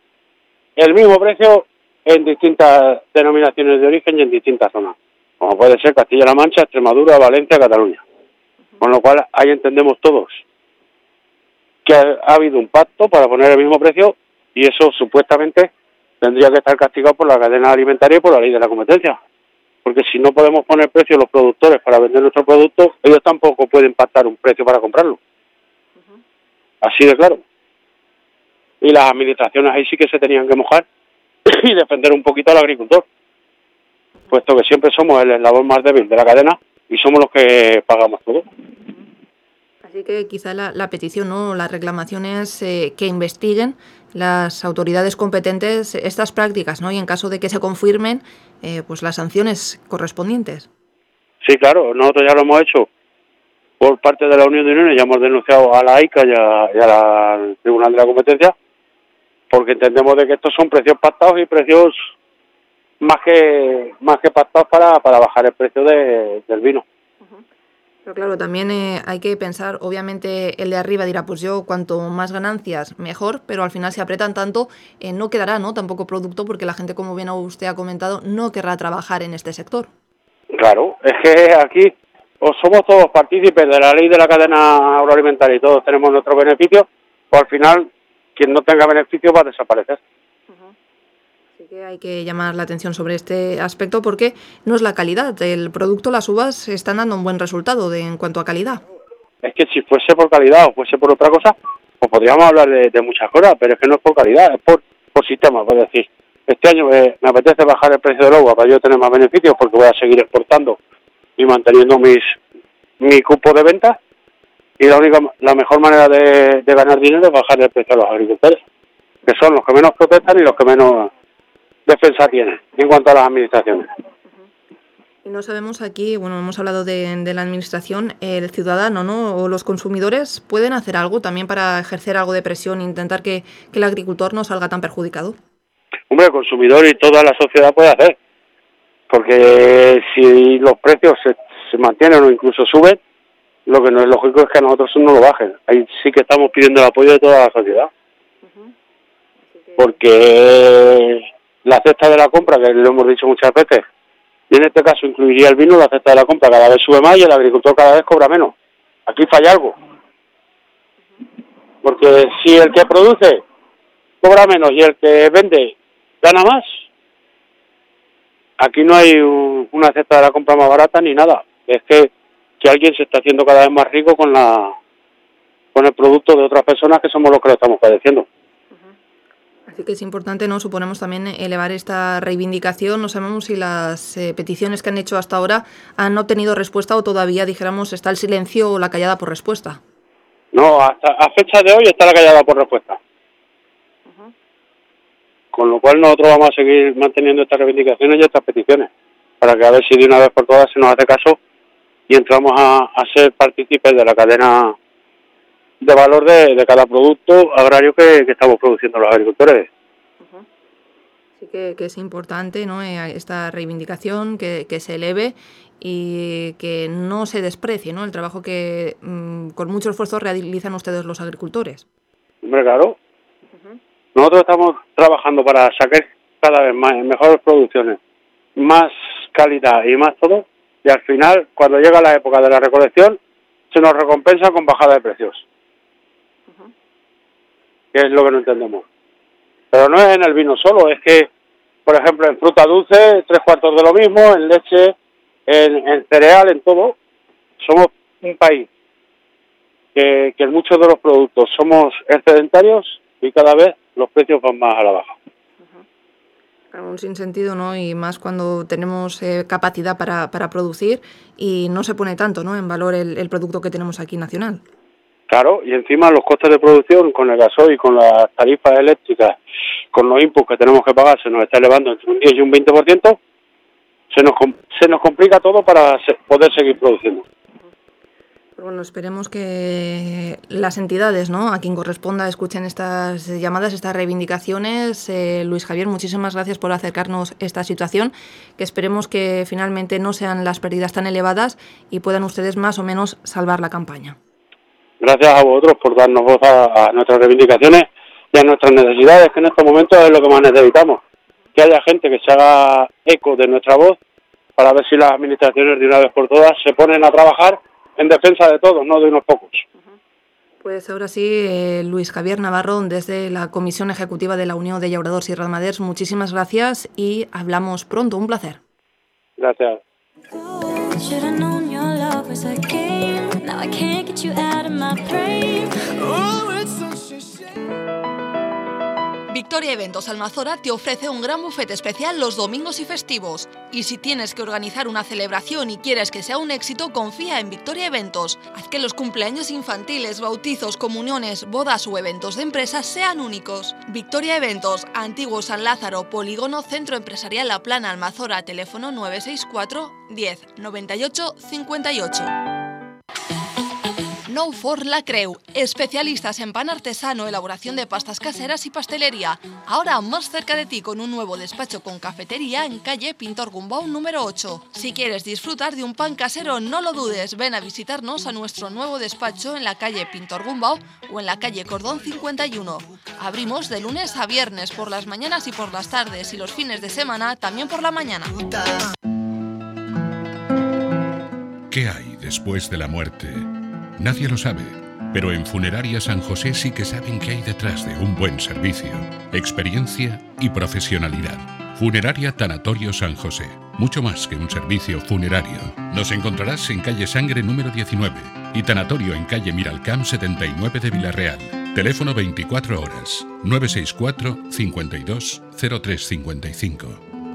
en distintas denominaciones de origen y en distintas zonas, como puede ser Castilla-La Mancha, Extremadura, Valencia, Cataluña. Con lo cual ahí entendemos todos que ha habido un pacto para poner el mismo precio, y eso supuestamente tendría que estar castigado por la cadena alimentaria y por la ley de la competencia. Porque si no podemos poner precio los productores para vender nuestro producto, ellos tampoco pueden pactar un precio para comprarlo. Así de claro. Y las administraciones ahí sí que se tenían que mojar y defender un poquito al agricultor, puesto que siempre somos el eslabón más débil de la cadena y somos los que pagamos todo. Así que quizá la petición, ¿no?, la reclamación es que investiguen las autoridades competentes estas prácticas, ¿no?, y en caso de que se confirmen, pues las sanciones correspondientes. Sí, claro, nosotros ya lo hemos hecho por parte de la Unión de Uniones, ya hemos denunciado a la AICA y al Tribunal de la Competencia, porque entendemos de que estos son precios pactados y precios más que pactados para bajar el precio del vino. Pero claro, también hay que pensar, obviamente el de arriba dirá, pues yo cuanto más ganancias mejor, pero al final si apretan tanto no quedará, ¿no?, tampoco producto, porque la gente, como bien usted ha comentado, no querrá trabajar en este sector. Claro, es que aquí o somos todos partícipes de la ley de la cadena agroalimentaria y todos tenemos nuestros beneficios, pues al final quien no tenga beneficio va a desaparecer. Así que hay que llamar la atención sobre este aspecto porque no es la calidad del producto, las uvas están dando un buen resultado en cuanto a calidad. Es que si fuese por calidad o fuese por otra cosa, pues podríamos hablar de muchas cosas, pero es que no es por calidad, es por sistema. Es decir, este año me apetece bajar el precio del uva para yo tener más beneficios porque voy a seguir exportando y manteniendo mi cupo de venta, y la mejor manera de ganar dinero es bajar el precio a los agricultores, que son los que menos protestan y los que menos defensa tienen en cuanto a las administraciones. Y no sabemos aquí, bueno, hemos hablado de la administración, el ciudadano, ¿no? O los consumidores pueden hacer algo también para ejercer algo de presión e intentar que el agricultor no salga tan perjudicado. Hombre, el consumidor y toda la sociedad puede hacer, porque si los precios se mantienen o incluso suben, lo que no es lógico es que a nosotros no lo bajen. Ahí sí que estamos pidiendo el apoyo de toda la sociedad. Porque la cesta de la compra, que lo hemos dicho muchas veces, y en este caso incluiría el vino, la cesta de la compra cada vez sube más y el agricultor cada vez cobra menos. Aquí falla algo. Porque si el que produce cobra menos y el que vende gana más, aquí no hay una cesta de la compra más barata ni nada. Es que alguien se está haciendo cada vez más rico con el producto de otras personas que somos los que lo estamos padeciendo. Así que es importante, ¿no? Suponemos también elevar esta reivindicación. No sabemos si las peticiones que han hecho hasta ahora han obtenido respuesta o todavía, dijéramos, está el silencio o la callada por respuesta. No, hasta a fecha de hoy está la callada por respuesta. Con lo cual nosotros vamos a seguir manteniendo estas reivindicaciones y estas peticiones, para que a ver si de una vez por todas se nos hace caso y entramos a ser partícipes de la cadena de valor de cada producto agrario que estamos produciendo los agricultores. Así que es importante, ¿no? Esta reivindicación, que se eleve y que no se desprecie, ¿no? El trabajo que con mucho esfuerzo realizan ustedes los agricultores. Hombre, claro. Nosotros estamos trabajando para sacar cada vez más mejores producciones, más calidad y más todo, y al final, cuando llega la época de la recolección, se nos recompensa con bajada de precios. Que es lo que no entendemos. Pero no es en el vino solo, es que, por ejemplo, en fruta dulce, 3/4 de lo mismo, en leche, en cereal, en todo. Somos un país que en muchos de los productos somos excedentarios y cada vez los precios van más a la baja. Un sinsentido, ¿no? Y más cuando tenemos capacidad para producir y no se pone tanto, ¿no? En valor el producto que tenemos aquí nacional. Claro, y encima los costes de producción con el gasoil, con las tarifas eléctricas, con los inputs que tenemos que pagar, se nos está elevando entre un 10 y un 20%, se nos complica todo para poder seguir produciendo. Bueno, esperemos que las entidades, ¿no?, a quien corresponda, escuchen estas llamadas, estas reivindicaciones. Luis Javier, muchísimas gracias por acercarnos esta situación, que esperemos que finalmente no sean las pérdidas tan elevadas y puedan ustedes más o menos salvar la campaña. Gracias a vosotros por darnos voz a nuestras reivindicaciones y a nuestras necesidades, que en estos momentos es lo que más necesitamos. Que haya gente que se haga eco de nuestra voz para ver si las administraciones de una vez por todas se ponen a trabajar en defensa de todos, no de unos pocos. Pues ahora sí, Luis Javier Navarro, desde la Comisión Ejecutiva de la Unión de Llauradors y Ramaders, muchísimas gracias y hablamos pronto. Un placer. Gracias. Victoria Eventos Almazora te ofrece un gran buffet especial los domingos y festivos. Y si tienes que organizar una celebración y quieres que sea un éxito, confía en Victoria Eventos. Haz que los cumpleaños infantiles, bautizos, comuniones, bodas o eventos de empresas sean únicos. Victoria Eventos, Antiguo San Lázaro, Polígono Centro Empresarial La Plana, Almazora, teléfono 964 10 98 58. Nou Forn La Creu, especialistas en pan artesano, elaboración de pastas caseras y pastelería. Ahora más cerca de ti con un nuevo despacho con cafetería en calle Pintor Gumbau número 8. Si quieres disfrutar de un pan casero, no lo dudes, ven a visitarnos a nuestro nuevo despacho en la calle Pintor Gumbau o en la calle Cordón 51. Abrimos de lunes a viernes por las mañanas y por las tardes y los fines de semana también por la mañana. ¿Qué hay después de la muerte? Nadie lo sabe. Pero en Funeraria San José sí que saben qué hay detrás de un buen servicio, experiencia y profesionalidad. Funeraria Tanatorio San José. Mucho más que un servicio funerario. Nos encontrarás en calle Sangre número 19 y Tanatorio en calle Miralcamp 79 de Vila-real. Teléfono 24 horas, 964 52 0355.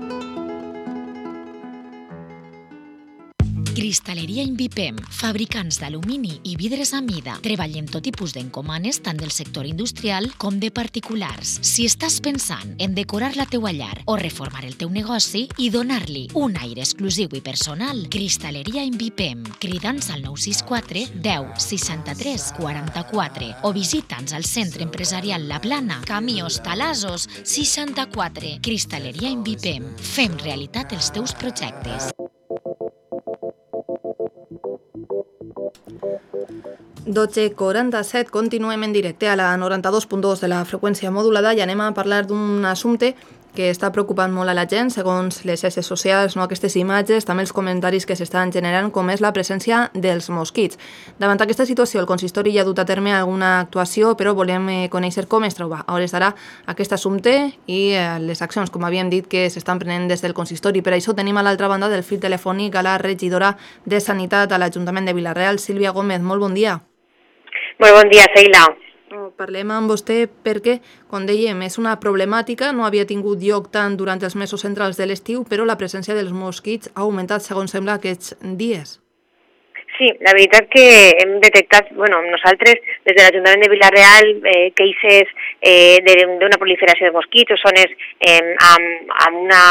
Cristaleria Invipem, fabricants d'alumini i vidres a mida. Treballem tot tipus d'encomanes tant del sector industrial com de particulars. Si estàs pensant en decorar la teua llar o reformar el teu negoci i donar-li un aire exclusiu i personal, Cristaleria Invipem. Crida'ns al 964 10 63 44 o visita'ns al Centre Empresarial La Plana, Camí Hostalazos 64. Cristaleria Invipem. Fem realitat els teus projectes. 12:47, continuem en directe a la 92.2 de la freqüència modulada i anem a parlar d'un assumpte que està preocupant molt a la gent, segons les xarxes socials, aquestes imatges, també els comentaris que s'estan generant, com és la presència dels mosquits. Davant aquesta situació, el consistori ja ha dut a terme alguna actuació, però volem conèixer com es troba a hores d'ara aquest assumpte i les accions, com havíem dit, que s'estan prenent des del consistori. Per això tenim a l'altra banda del fil telefònic a la regidora de Sanitat a l'Ajuntament de Vila-real, Sílvia Gómez. Molt bon dia. Molt bon dia, Seila. Parlem amb vostè perquè, com dèiem, és una problemàtica, no havia tingut lloc tant durant els mesos centrals de l'estiu, però la presència dels mosquits ha augmentat, segons sembla, aquests dies. Sí, la veritat que hem detectat, nosaltres, des de l'Ajuntament de Vila-real, queixes d'una proliferació de mosquits o zones amb una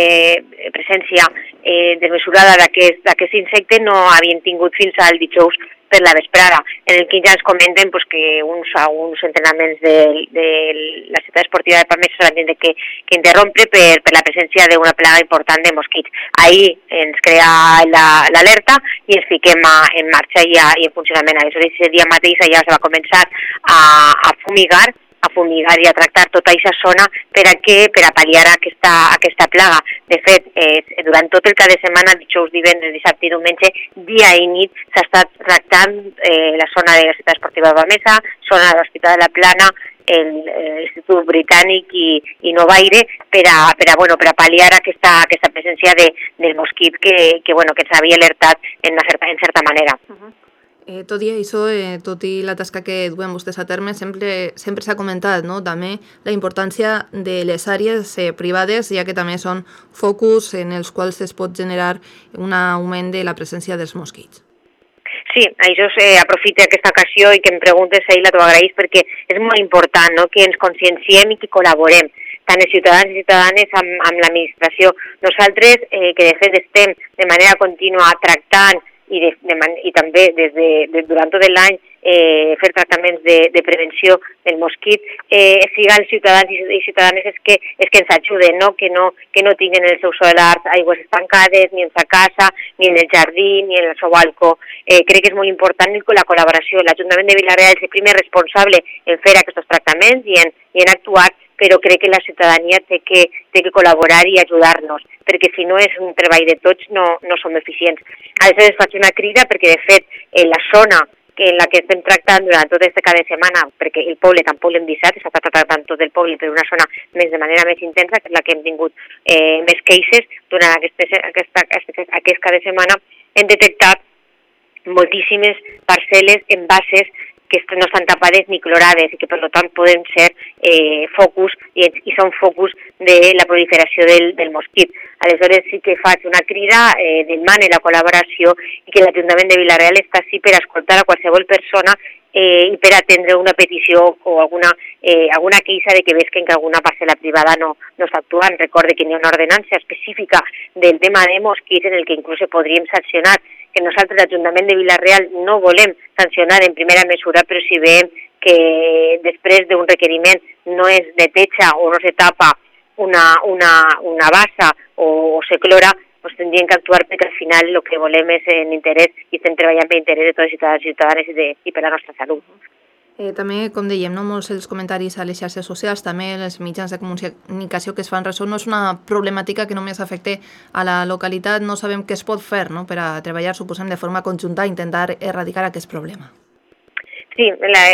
presència desmesurada d'aquest insecte no havien tingut fins al dijous per la vesprada, en el que ja ens comenten que alguns entrenaments de la ciutat esportiva de Palmes s'han de que interrompre per la presència d'una plaga important de mosquits. Ahir ens crea l'alerta i ens fiquem en marxa i en funcionament. Aleshores, aquest dia mateix ja es va començar a fumigar i a tractar tota aquesta zona per a pal·liar aquesta plaga. De fet, durant tot el cap de setmana, dijous, divendres, dissabte i diumenge, dia i nit, s'ha estat tractant la zona de la ciutat esportiva de Bamesa, zona de l'Hospital de la Plana, l'Institut Britànic i Novaire per a pal·liar aquesta presència del mosquit que ens havia alertat en certa manera. Tot i això, tot i la tasca que duem vostès a terme, sempre s'ha comentat també la importància de les àrees privades, ja que també són focus en els quals es pot generar un augment de la presència dels mosquits. Sí, això aprofita aquesta ocasió i que em preguntes, Seila, t'ho agraïs, perquè és molt important que ens conscienciem i que col·laborem, tant els ciutadans i ciutadanes amb l'administració. Nosaltres, que de fet estem de manera contínua tractant i també durant tot l'any fer tractaments de prevenció del mosquit, siga els ciutadans i ciutadanes que ens ajuden, que no tinguin els seus solars aigües estancades, ni en sa casa, ni en el jardí, ni en el seu balcó. Crec que és molt important la col·laboració. L'Ajuntament de Vila-real és el primer responsable en fer aquests tractaments i en actuar, però crec que la ciutadania té que col·laborar i ajudar-nos, perquè si no és un treball de tots no som eficients. Aleshores faig una crida perquè, de fet, en la zona en la que estem tractant durant tot aquest cap de setmana, perquè el poble tampoc l'hem deixat, s'està tractant tot el poble, però una zona de manera més intensa, que és la que hem tingut més queixes durant aquest cap de setmana, hem detectat moltíssimes parcel·les en bases que no estan tapades ni clorades i que per tant poden ser focus i són focus de la proliferació del mosquit. Aleshores sí que faig una crida, demane la col·laboració i que l'Ajuntament de Vila-real està així per escoltar a qualsevol persona i per atendre una petició o alguna queixa de que vesquen que alguna parcel·la privada no està actuant. Recorde que hi ha una ordenança específica del tema de mosquits en el que inclús podríem sancionar, que nosaltres, l'Ajuntament de Vila-real, no volem sancionar en primera mesura, però si veiem que després d'un requeriment no es neteja o no se tapa una bassa o se clora, doncs tindríem que actuar perquè al final el que volem és en interès i estem treballant per interès de tots els ciutadans i ciutadanes i per a la nostra salut. També, com dèiem, molts els comentaris a les xarxes socials, també els mitjans de comunicació que es fan ressò, no és una problemàtica que només afecta a la localitat, no sabem què es pot fer per a treballar, suposem, de forma conjunta, intentar erradicar aquest problema. Sí,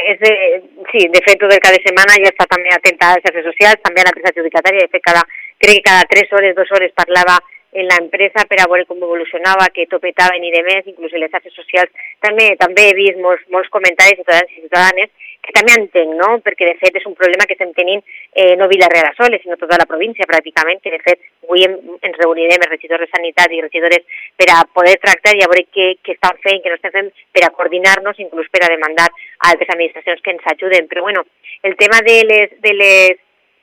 de fet, tot el cada setmana ja està també atenta a les xarxes socials, també a l'empresa adjudicatària, de fet, crec que cada 3 hores, 2 hores parlava en l'empresa per a veure com evolucionava, que topetaven i de més, inclús en les xarxes socials. També he vist molts comentaris de ciutadans i ciutadanes que també entenc, no? Perquè de fet és un problema que estem tenint no Vila-real sola, sinó tota la província pràcticament, que de fet avui ens reunirem els regidors de Sanitat i regidores per a poder tractar i a veure què estan fent, què no estem fent, per a coordinar-nos, inclús per a demandar a altres administracions que ens ajuden. Però bueno, el tema de les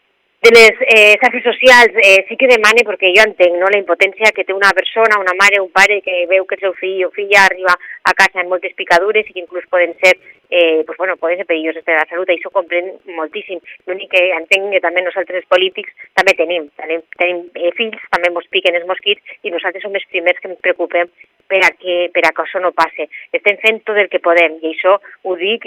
xarxes socials sí que demane, perquè jo entenc la impotència que té una persona, una mare, un pare, que veu que el seu fill o filla arriba a casa amb moltes picadures i que inclús poden ser perilloses per a la salut, això ho comprèn moltíssim. L'únic que entenc que també nosaltres els polítics també tenim fills, també ens piquen els mosquits i nosaltres som els primers que ens preocupem per a que això no passe. Estem fent tot el que podem i això ho dic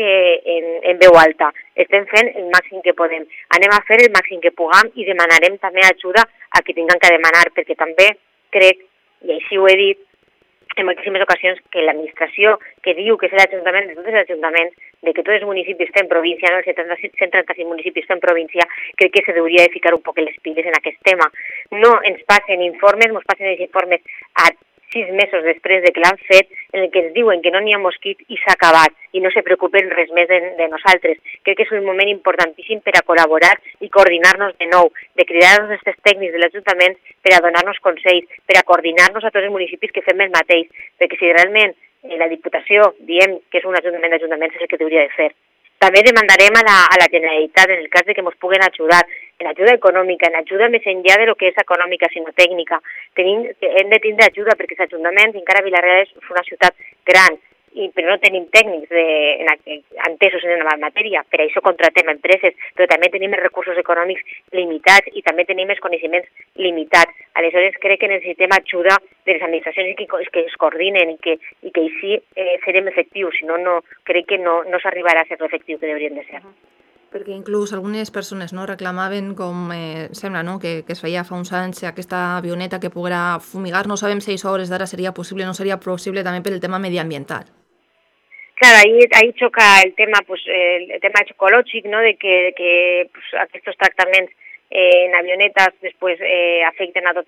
en veu alta. Estem fent el màxim que podem. Anem a fer el màxim que puguem i demanarem també ajuda a qui tinguem que demanar, perquè també crec, i així ho he dit en moltíssimes ocasions, que l'administració que diu que és l'Ajuntament de tots els ajuntaments, de que tots els municipis estem província, no? Els 135 municipis estem província, crec que se hauria de ficar un poc les piles en aquest tema. No ens passen informes, ens passen els informes a 6 mesos després de que l'han fet, en el que ens diuen que no n'hi ha mosquit i s'ha acabat, i no se preocupen res més de nosaltres. Crec que és un moment importantíssim per a col·laborar i coordinar-nos de nou, de cridar els nostres tècnics de l'Ajuntament per a donar-nos consells, per a coordinar-nos a tots els municipis que fem el mateix, perquè si realment la Diputació diem que és un ajuntament d'ajuntaments és el que hauria de fer. També demandarem a la Generalitat, en el cas de que ens puguen ajudar, en ajuda econòmica, en ajuda més enllà de lo que és econòmica, sinó tècnica. Hem de tindre ajuda perquè els ajuntaments, encara Vila-real és una ciutat gran, però no tenim tècnics entesos en la matèria, per això contratem empreses, però també tenim els recursos econòmics limitats i també tenim els coneixements limitats. Aleshores crec que necessitem ajuda de les administracions que es coordinen i que així serem efectius, si no crec que no s'arribarà a ser l'efectiu que haurien de ser. Perquè inclús algunes persones reclamaven, com sembla que es feia fa uns anys, aquesta avioneta que poguera fumigar. No sabem si això a hores d'ara seria possible o no seria possible també per el tema mediambiental. Claro, ahí choca el tema ecològic, ¿no? De que aquests tractaments en avionetes després afecten a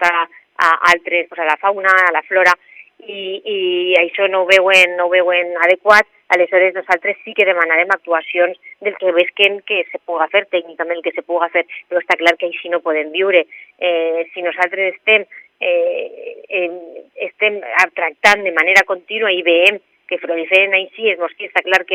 altres, a la fauna, a la flora, i això no ho veuen adequat. Aleshores nosaltres sí que demanarem actuacions del que vesquen que se puga fer, tècnicament el que se puga fer, però està clar que així no podem viure. Si nosaltres estem tractant de manera contínua i veiem que proliferen així els mosquits, està clar que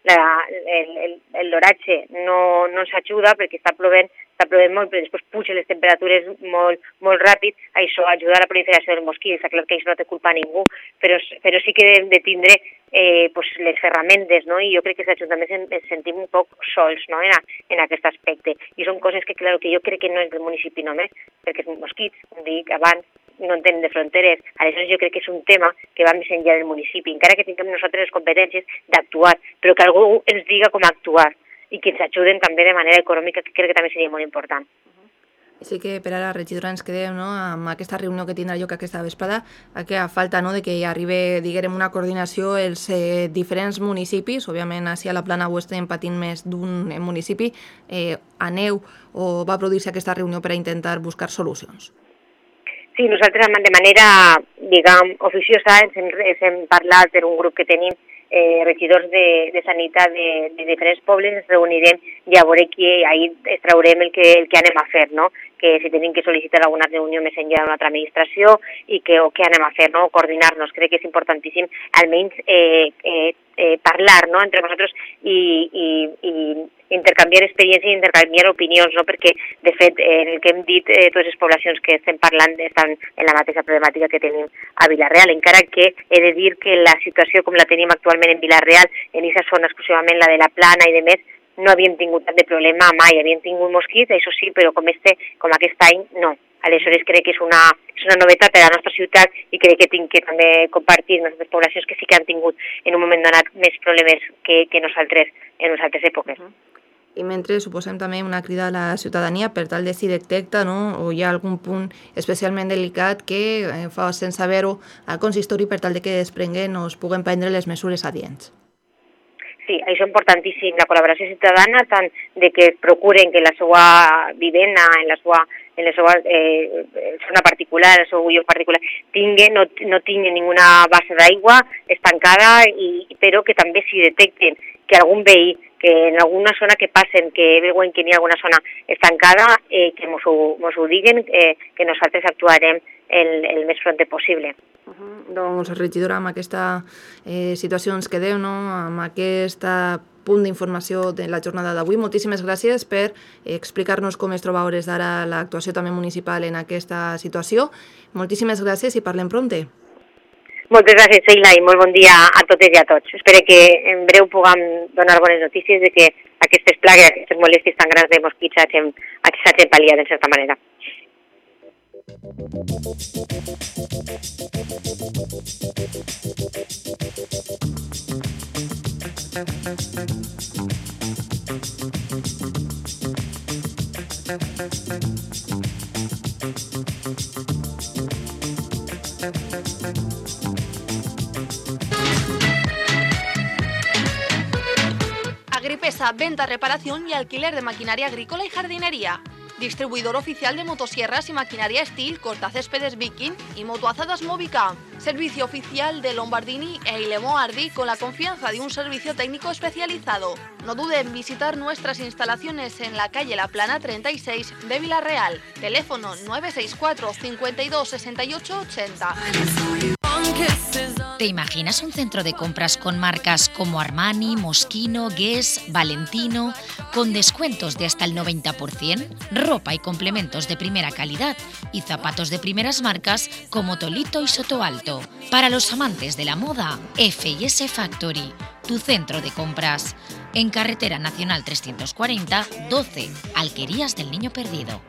l'oratge no ens ajuda perquè està plovent molt, però després pugen les temperatures molt ràpid, això ajuda a la proliferació del mosquit, està clar que això no té culpa a ningú, però sí que hem de tindre les ferramentes, no? I jo crec que els ajuntaments ens sentim un poc sols, no? en aquest aspecte, i són coses que jo crec que no és del municipi només, perquè els mosquits, com dic abans, no en tenen de fronteres. Aleshores jo crec que és un tema que va més enllà del municipi, encara que tinguem nosaltres les competències d'actuar, però que algú ens diga com actuar i que ens ajuden també de manera econòmica, que crec que també seria molt important. Sí que per ara, regidora, ens quedem amb aquesta reunió que tindrà lloc aquesta vesprada, que a falta de que arribi, diguem, una coordinació els diferents municipis. Òbviament, així a la Plana ho estem patint més d'un municipi. Aneu o va produir-se aquesta reunió per a intentar buscar solucions? Sí, nosaltres de manera, diguem, oficiosa ens hem parlat per un grup que tenim regidors de sanitat de diferents pobles, ens reunirem i a veure que ahir extraurem el que anem a fer, no? Que si tenim que sol·licitar alguna reunió més enllà d'una altra administració o què anem a fer, no? Coordinar-nos. Crec que és importantíssim almenys parlar, no? Entre nosaltres i intercanviar experiències i intercanviar opinions, no? Perquè, de fet, el que hem dit, totes les poblacions que estem parlant estan en la mateixa problemàtica que tenim a Vila-real, encara que he de dir que la situació com la tenim actualment en Vila-real, en aquesta zona exclusivament la de la Plana i de més, no havíem tingut tant de problema mai, havíem tingut mosquits, això sí, però com aquest any no. Aleshores crec que és una novetat per a la nostra ciutat i crec que tinc que també compartir amb les poblacions que sí que han tingut en un moment donat més problemes que nosaltres en nosaltres èpoques. I mentre suposem també una crida a la ciutadania per tal de si detecta o hi ha algun punt especialment delicat que fa sense saber-ho al consistori per tal de que desprenguen o es puguen prendre les mesures adients. Sí, això és importantíssim, la col·laboració ciutadana, tant de que procuren que la seva vivenda, en la seva zona particular, el seu lloc particular, no tingui ninguna base d'aigua estancada, però que també si detecten que algun veí, que en alguna zona que passen, que veuen que hi ha alguna zona estancada, que mos ho diguen, que nosaltres actuarem el més prompte possible. Doncs, regidora, amb aquesta situació ens quedeu, no? Amb aquest punt d'informació de la jornada d'avui. Moltíssimes gràcies per explicar-nos com es troba a hores d'ara l'actuació també municipal en aquesta situació. Moltíssimes gràcies i parlem prompte. Moltes gràcies, Sheila, i molt bon dia a totes i a tots. Espero que en breu puguem donar bones notícies de que aquestes plagues, aquestes molèsties tan grans de mosquits s'hagin pal·liat, en certa manera. Agripesa, venta, reparación y alquiler de maquinaria agrícola y jardinería. Distribuidor oficial de motosierras y maquinaria Steel, cortacéspedes Viking y motoazadas Movica. Servicio oficial de Lombardini e Ilemo Ardi con la confianza de un servicio técnico especializado. No dude en visitar nuestras instalaciones en la calle La Plana 36 de Vila-real. Teléfono 964 52 68 80. ¿Te imaginas un centro de compras con marcas como Armani, Moschino, Guess, Valentino, con descuentos de hasta el 90%, ropa y complementos de primera calidad y zapatos de primeras marcas como Tolito y Sotoalto? Para los amantes de la moda, F&S Factory, tu centro de compras. En Carretera Nacional 340, 12, Alquerías del Niño Perdido.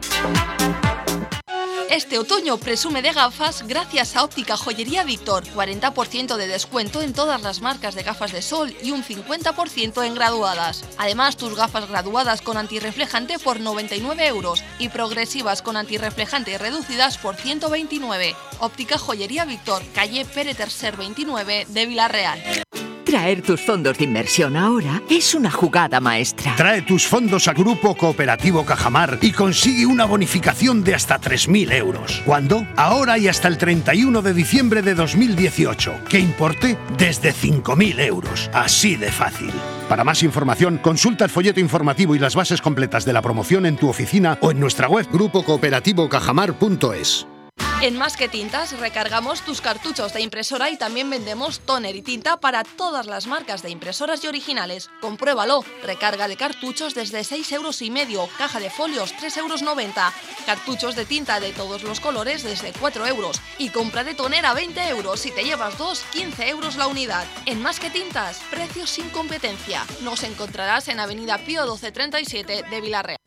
Este otoño presume de gafas gracias a Óptica Joyería Víctor. 40% de descuento en todas las marcas de gafas de sol y un 50% en graduadas. Además, tus gafas graduadas con antirreflejante por 99 € y progresivas con antirreflejante reducidas por 129. Óptica Joyería Víctor, calle Pere Tercer 29 de Vila-real. Traer tus fondos de inversión ahora es una jugada maestra. Trae tus fondos a Grupo Cooperativo Cajamar y consigue una bonificación de hasta 3.000 €. ¿Cuándo? Ahora y hasta el 31 de diciembre de 2018. ¿Qué importe? Desde 5.000 €. Así de fácil. Para más información, consulta el folleto informativo y las bases completas de la promoción en tu oficina o en nuestra web grupocooperativo-cajamar.es. En Más que Tintas recargamos tus cartuchos de impresora y también vendemos tóner y tinta para todas las marcas de impresoras y originales. Compruébalo. Recarga de cartuchos desde 6,5 €, caja de folios 3,90 €, cartuchos de tinta de todos los colores desde 4 € y compra de tóner a 20 € si te llevas 2, 15 € la unidad. En Más que Tintas, precios sin competencia. Nos encontrarás en Avenida Pío 1237 de Vila-real.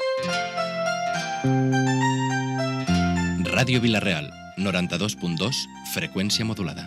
Ràdio Vila-real, 92.2, freqüència modulada.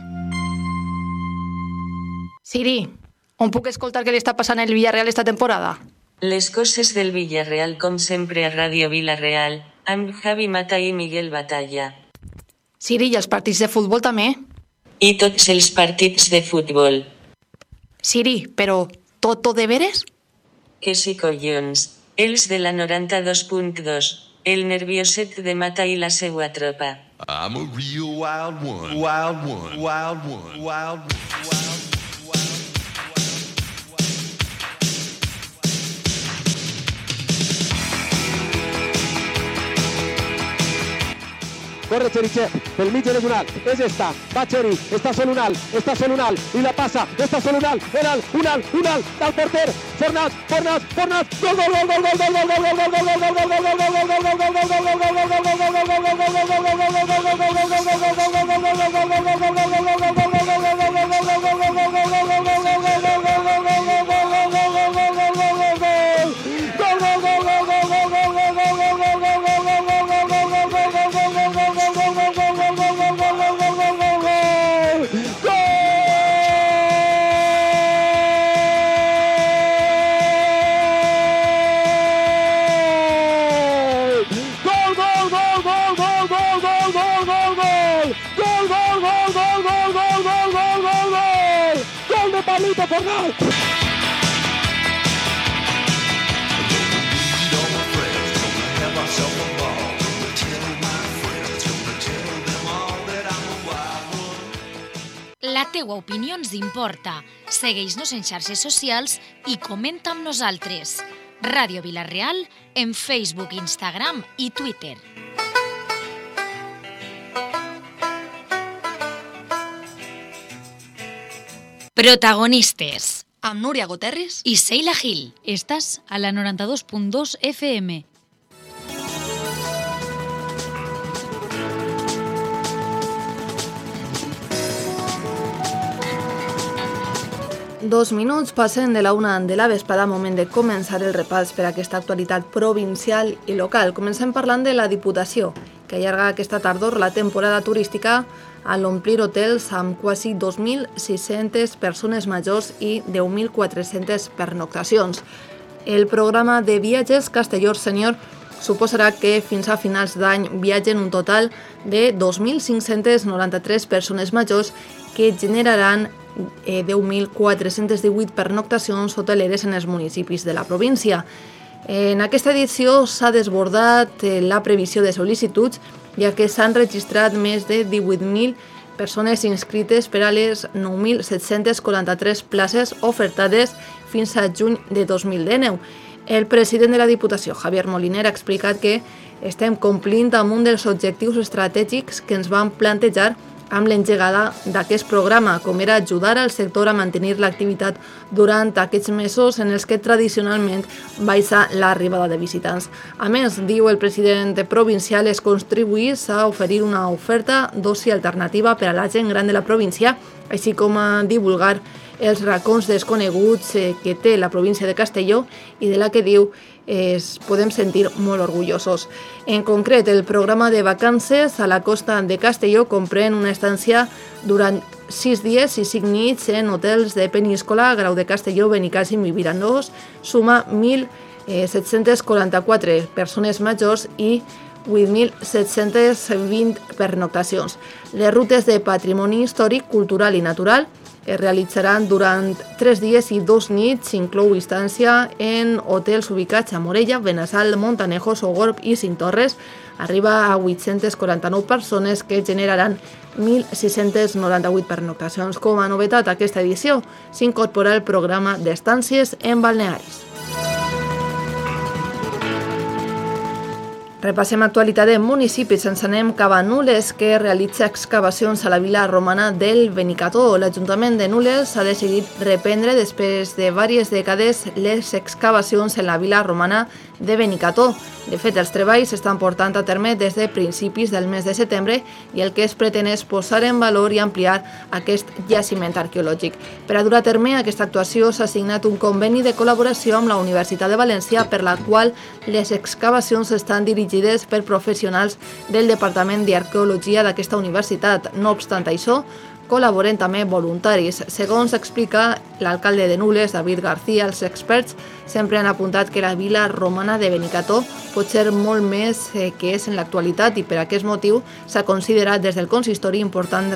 Siri, on puc escoltar què li està passant al Villarreal esta temporada? Les coses del Villarreal com sempre a Ràdio Vila-real, amb Javi Mata i Miguel Batalla. Siri, i els partits de futbol també? I tots els partits de futbol. Siri, però tot de veres? Que sí, collons. Els de la 92.2. El nervioset de Mata i la seua tropa. I'm a real wild one, wild one, wild one, wild one, wild one. Corre Cherichev, pel mig regional, és esta, va Cheri, està solo un alt, i la passa, està solo un alt, un alt, del porter, Fornats, gol, Pablito Fornals. La teua opinió ens importa. Segueix-nos en xarxes socials i comenta amb nosaltres. Ràdio Vila-real en Facebook, Instagram i Twitter. Protagonistes. Amb Núria Guterres i Sheila Gil. Estàs a la 92.2 FM. Dos minuts passen de la 1 de la vesprada, moment de començar el repàs per a aquesta actualitat provincial i local. Comencem parlant de la Diputació, que allarga aquesta tardor la temporada turística a l'omplir hotels amb quasi 2.600 persones majors i 10.400 pernoctacions. El programa de viatges Castelló Senior suposarà que fins a finals d'any viatgen un total de 2.593 persones majors que generaran 10.418 pernoctacions hoteleres en els municipis de la província. En aquesta edició s'ha desbordat la previsió de sol·licituds, ja que s'han registrat més de 18.000 persones inscrites per a les 9.743 places ofertades fins a juny de 2019. El president de la Diputació, Javier Moliner, ha explicat que estem complint amb un dels objectius estratègics que ens vam plantejar amb l'engegada d'aquest programa, com era ajudar al sector a mantenir l'activitat durant aquests mesos en els que tradicionalment baixa l'arribada de visitants. A més, diu el president provincial, es contribuís a oferir una oferta d'oci alternativa per a la gent gran de la província, així com a divulgar els racons desconeguts que té la província de Castelló i de la que diu es podem sentir molt orgullosos. En concret, el programa de vacances a la costa de Castelló comprèn una estància durant 6 dies i 5 nits en hotels de Peníscola, Grau de Castelló, Benicàssim i Viranós, suma 1.744 persones majors i 8.720 pernoctacions. Les rutes de patrimoni històric, cultural i natural es realitzaran durant 3 dies i 2 nits, inclou instància en hotels ubicats a Morella, Benassal, Montanejo, Sogorb i Cinctorres. Arriba a 849 persones que generaran 1.698 pernoctacions. Com a novetat aquesta edició s'incorpora el programa d'estàncies en balnearis. Repassem actualitat de municipis. Ens anem cap a Nules, que realitza excavacions a la vila romana del Benicató. L'Ajuntament de Nules ha decidit reprendre després de diverses dècades les excavacions en la vila romana de Benicató. De fet, els treballs s'estan portant a terme des de principis del mes de setembre i el que es pretén és posar en valor i ampliar aquest jaciment arqueològic. Per a dur a terme aquesta actuació s'ha signat un conveni de col·laboració amb la Universitat de València, per la qual les excavacions estan dirigides per professionals del Departament d'Arqueologia d'aquesta universitat. No obstant això, col·laboren també voluntaris. Segons explica l'alcalde de Nules, David García, els experts sempre han apuntat que la vila romana de Benicató pot ser molt més que és en l'actualitat i per aquest motiu s'ha considerat des del consistori important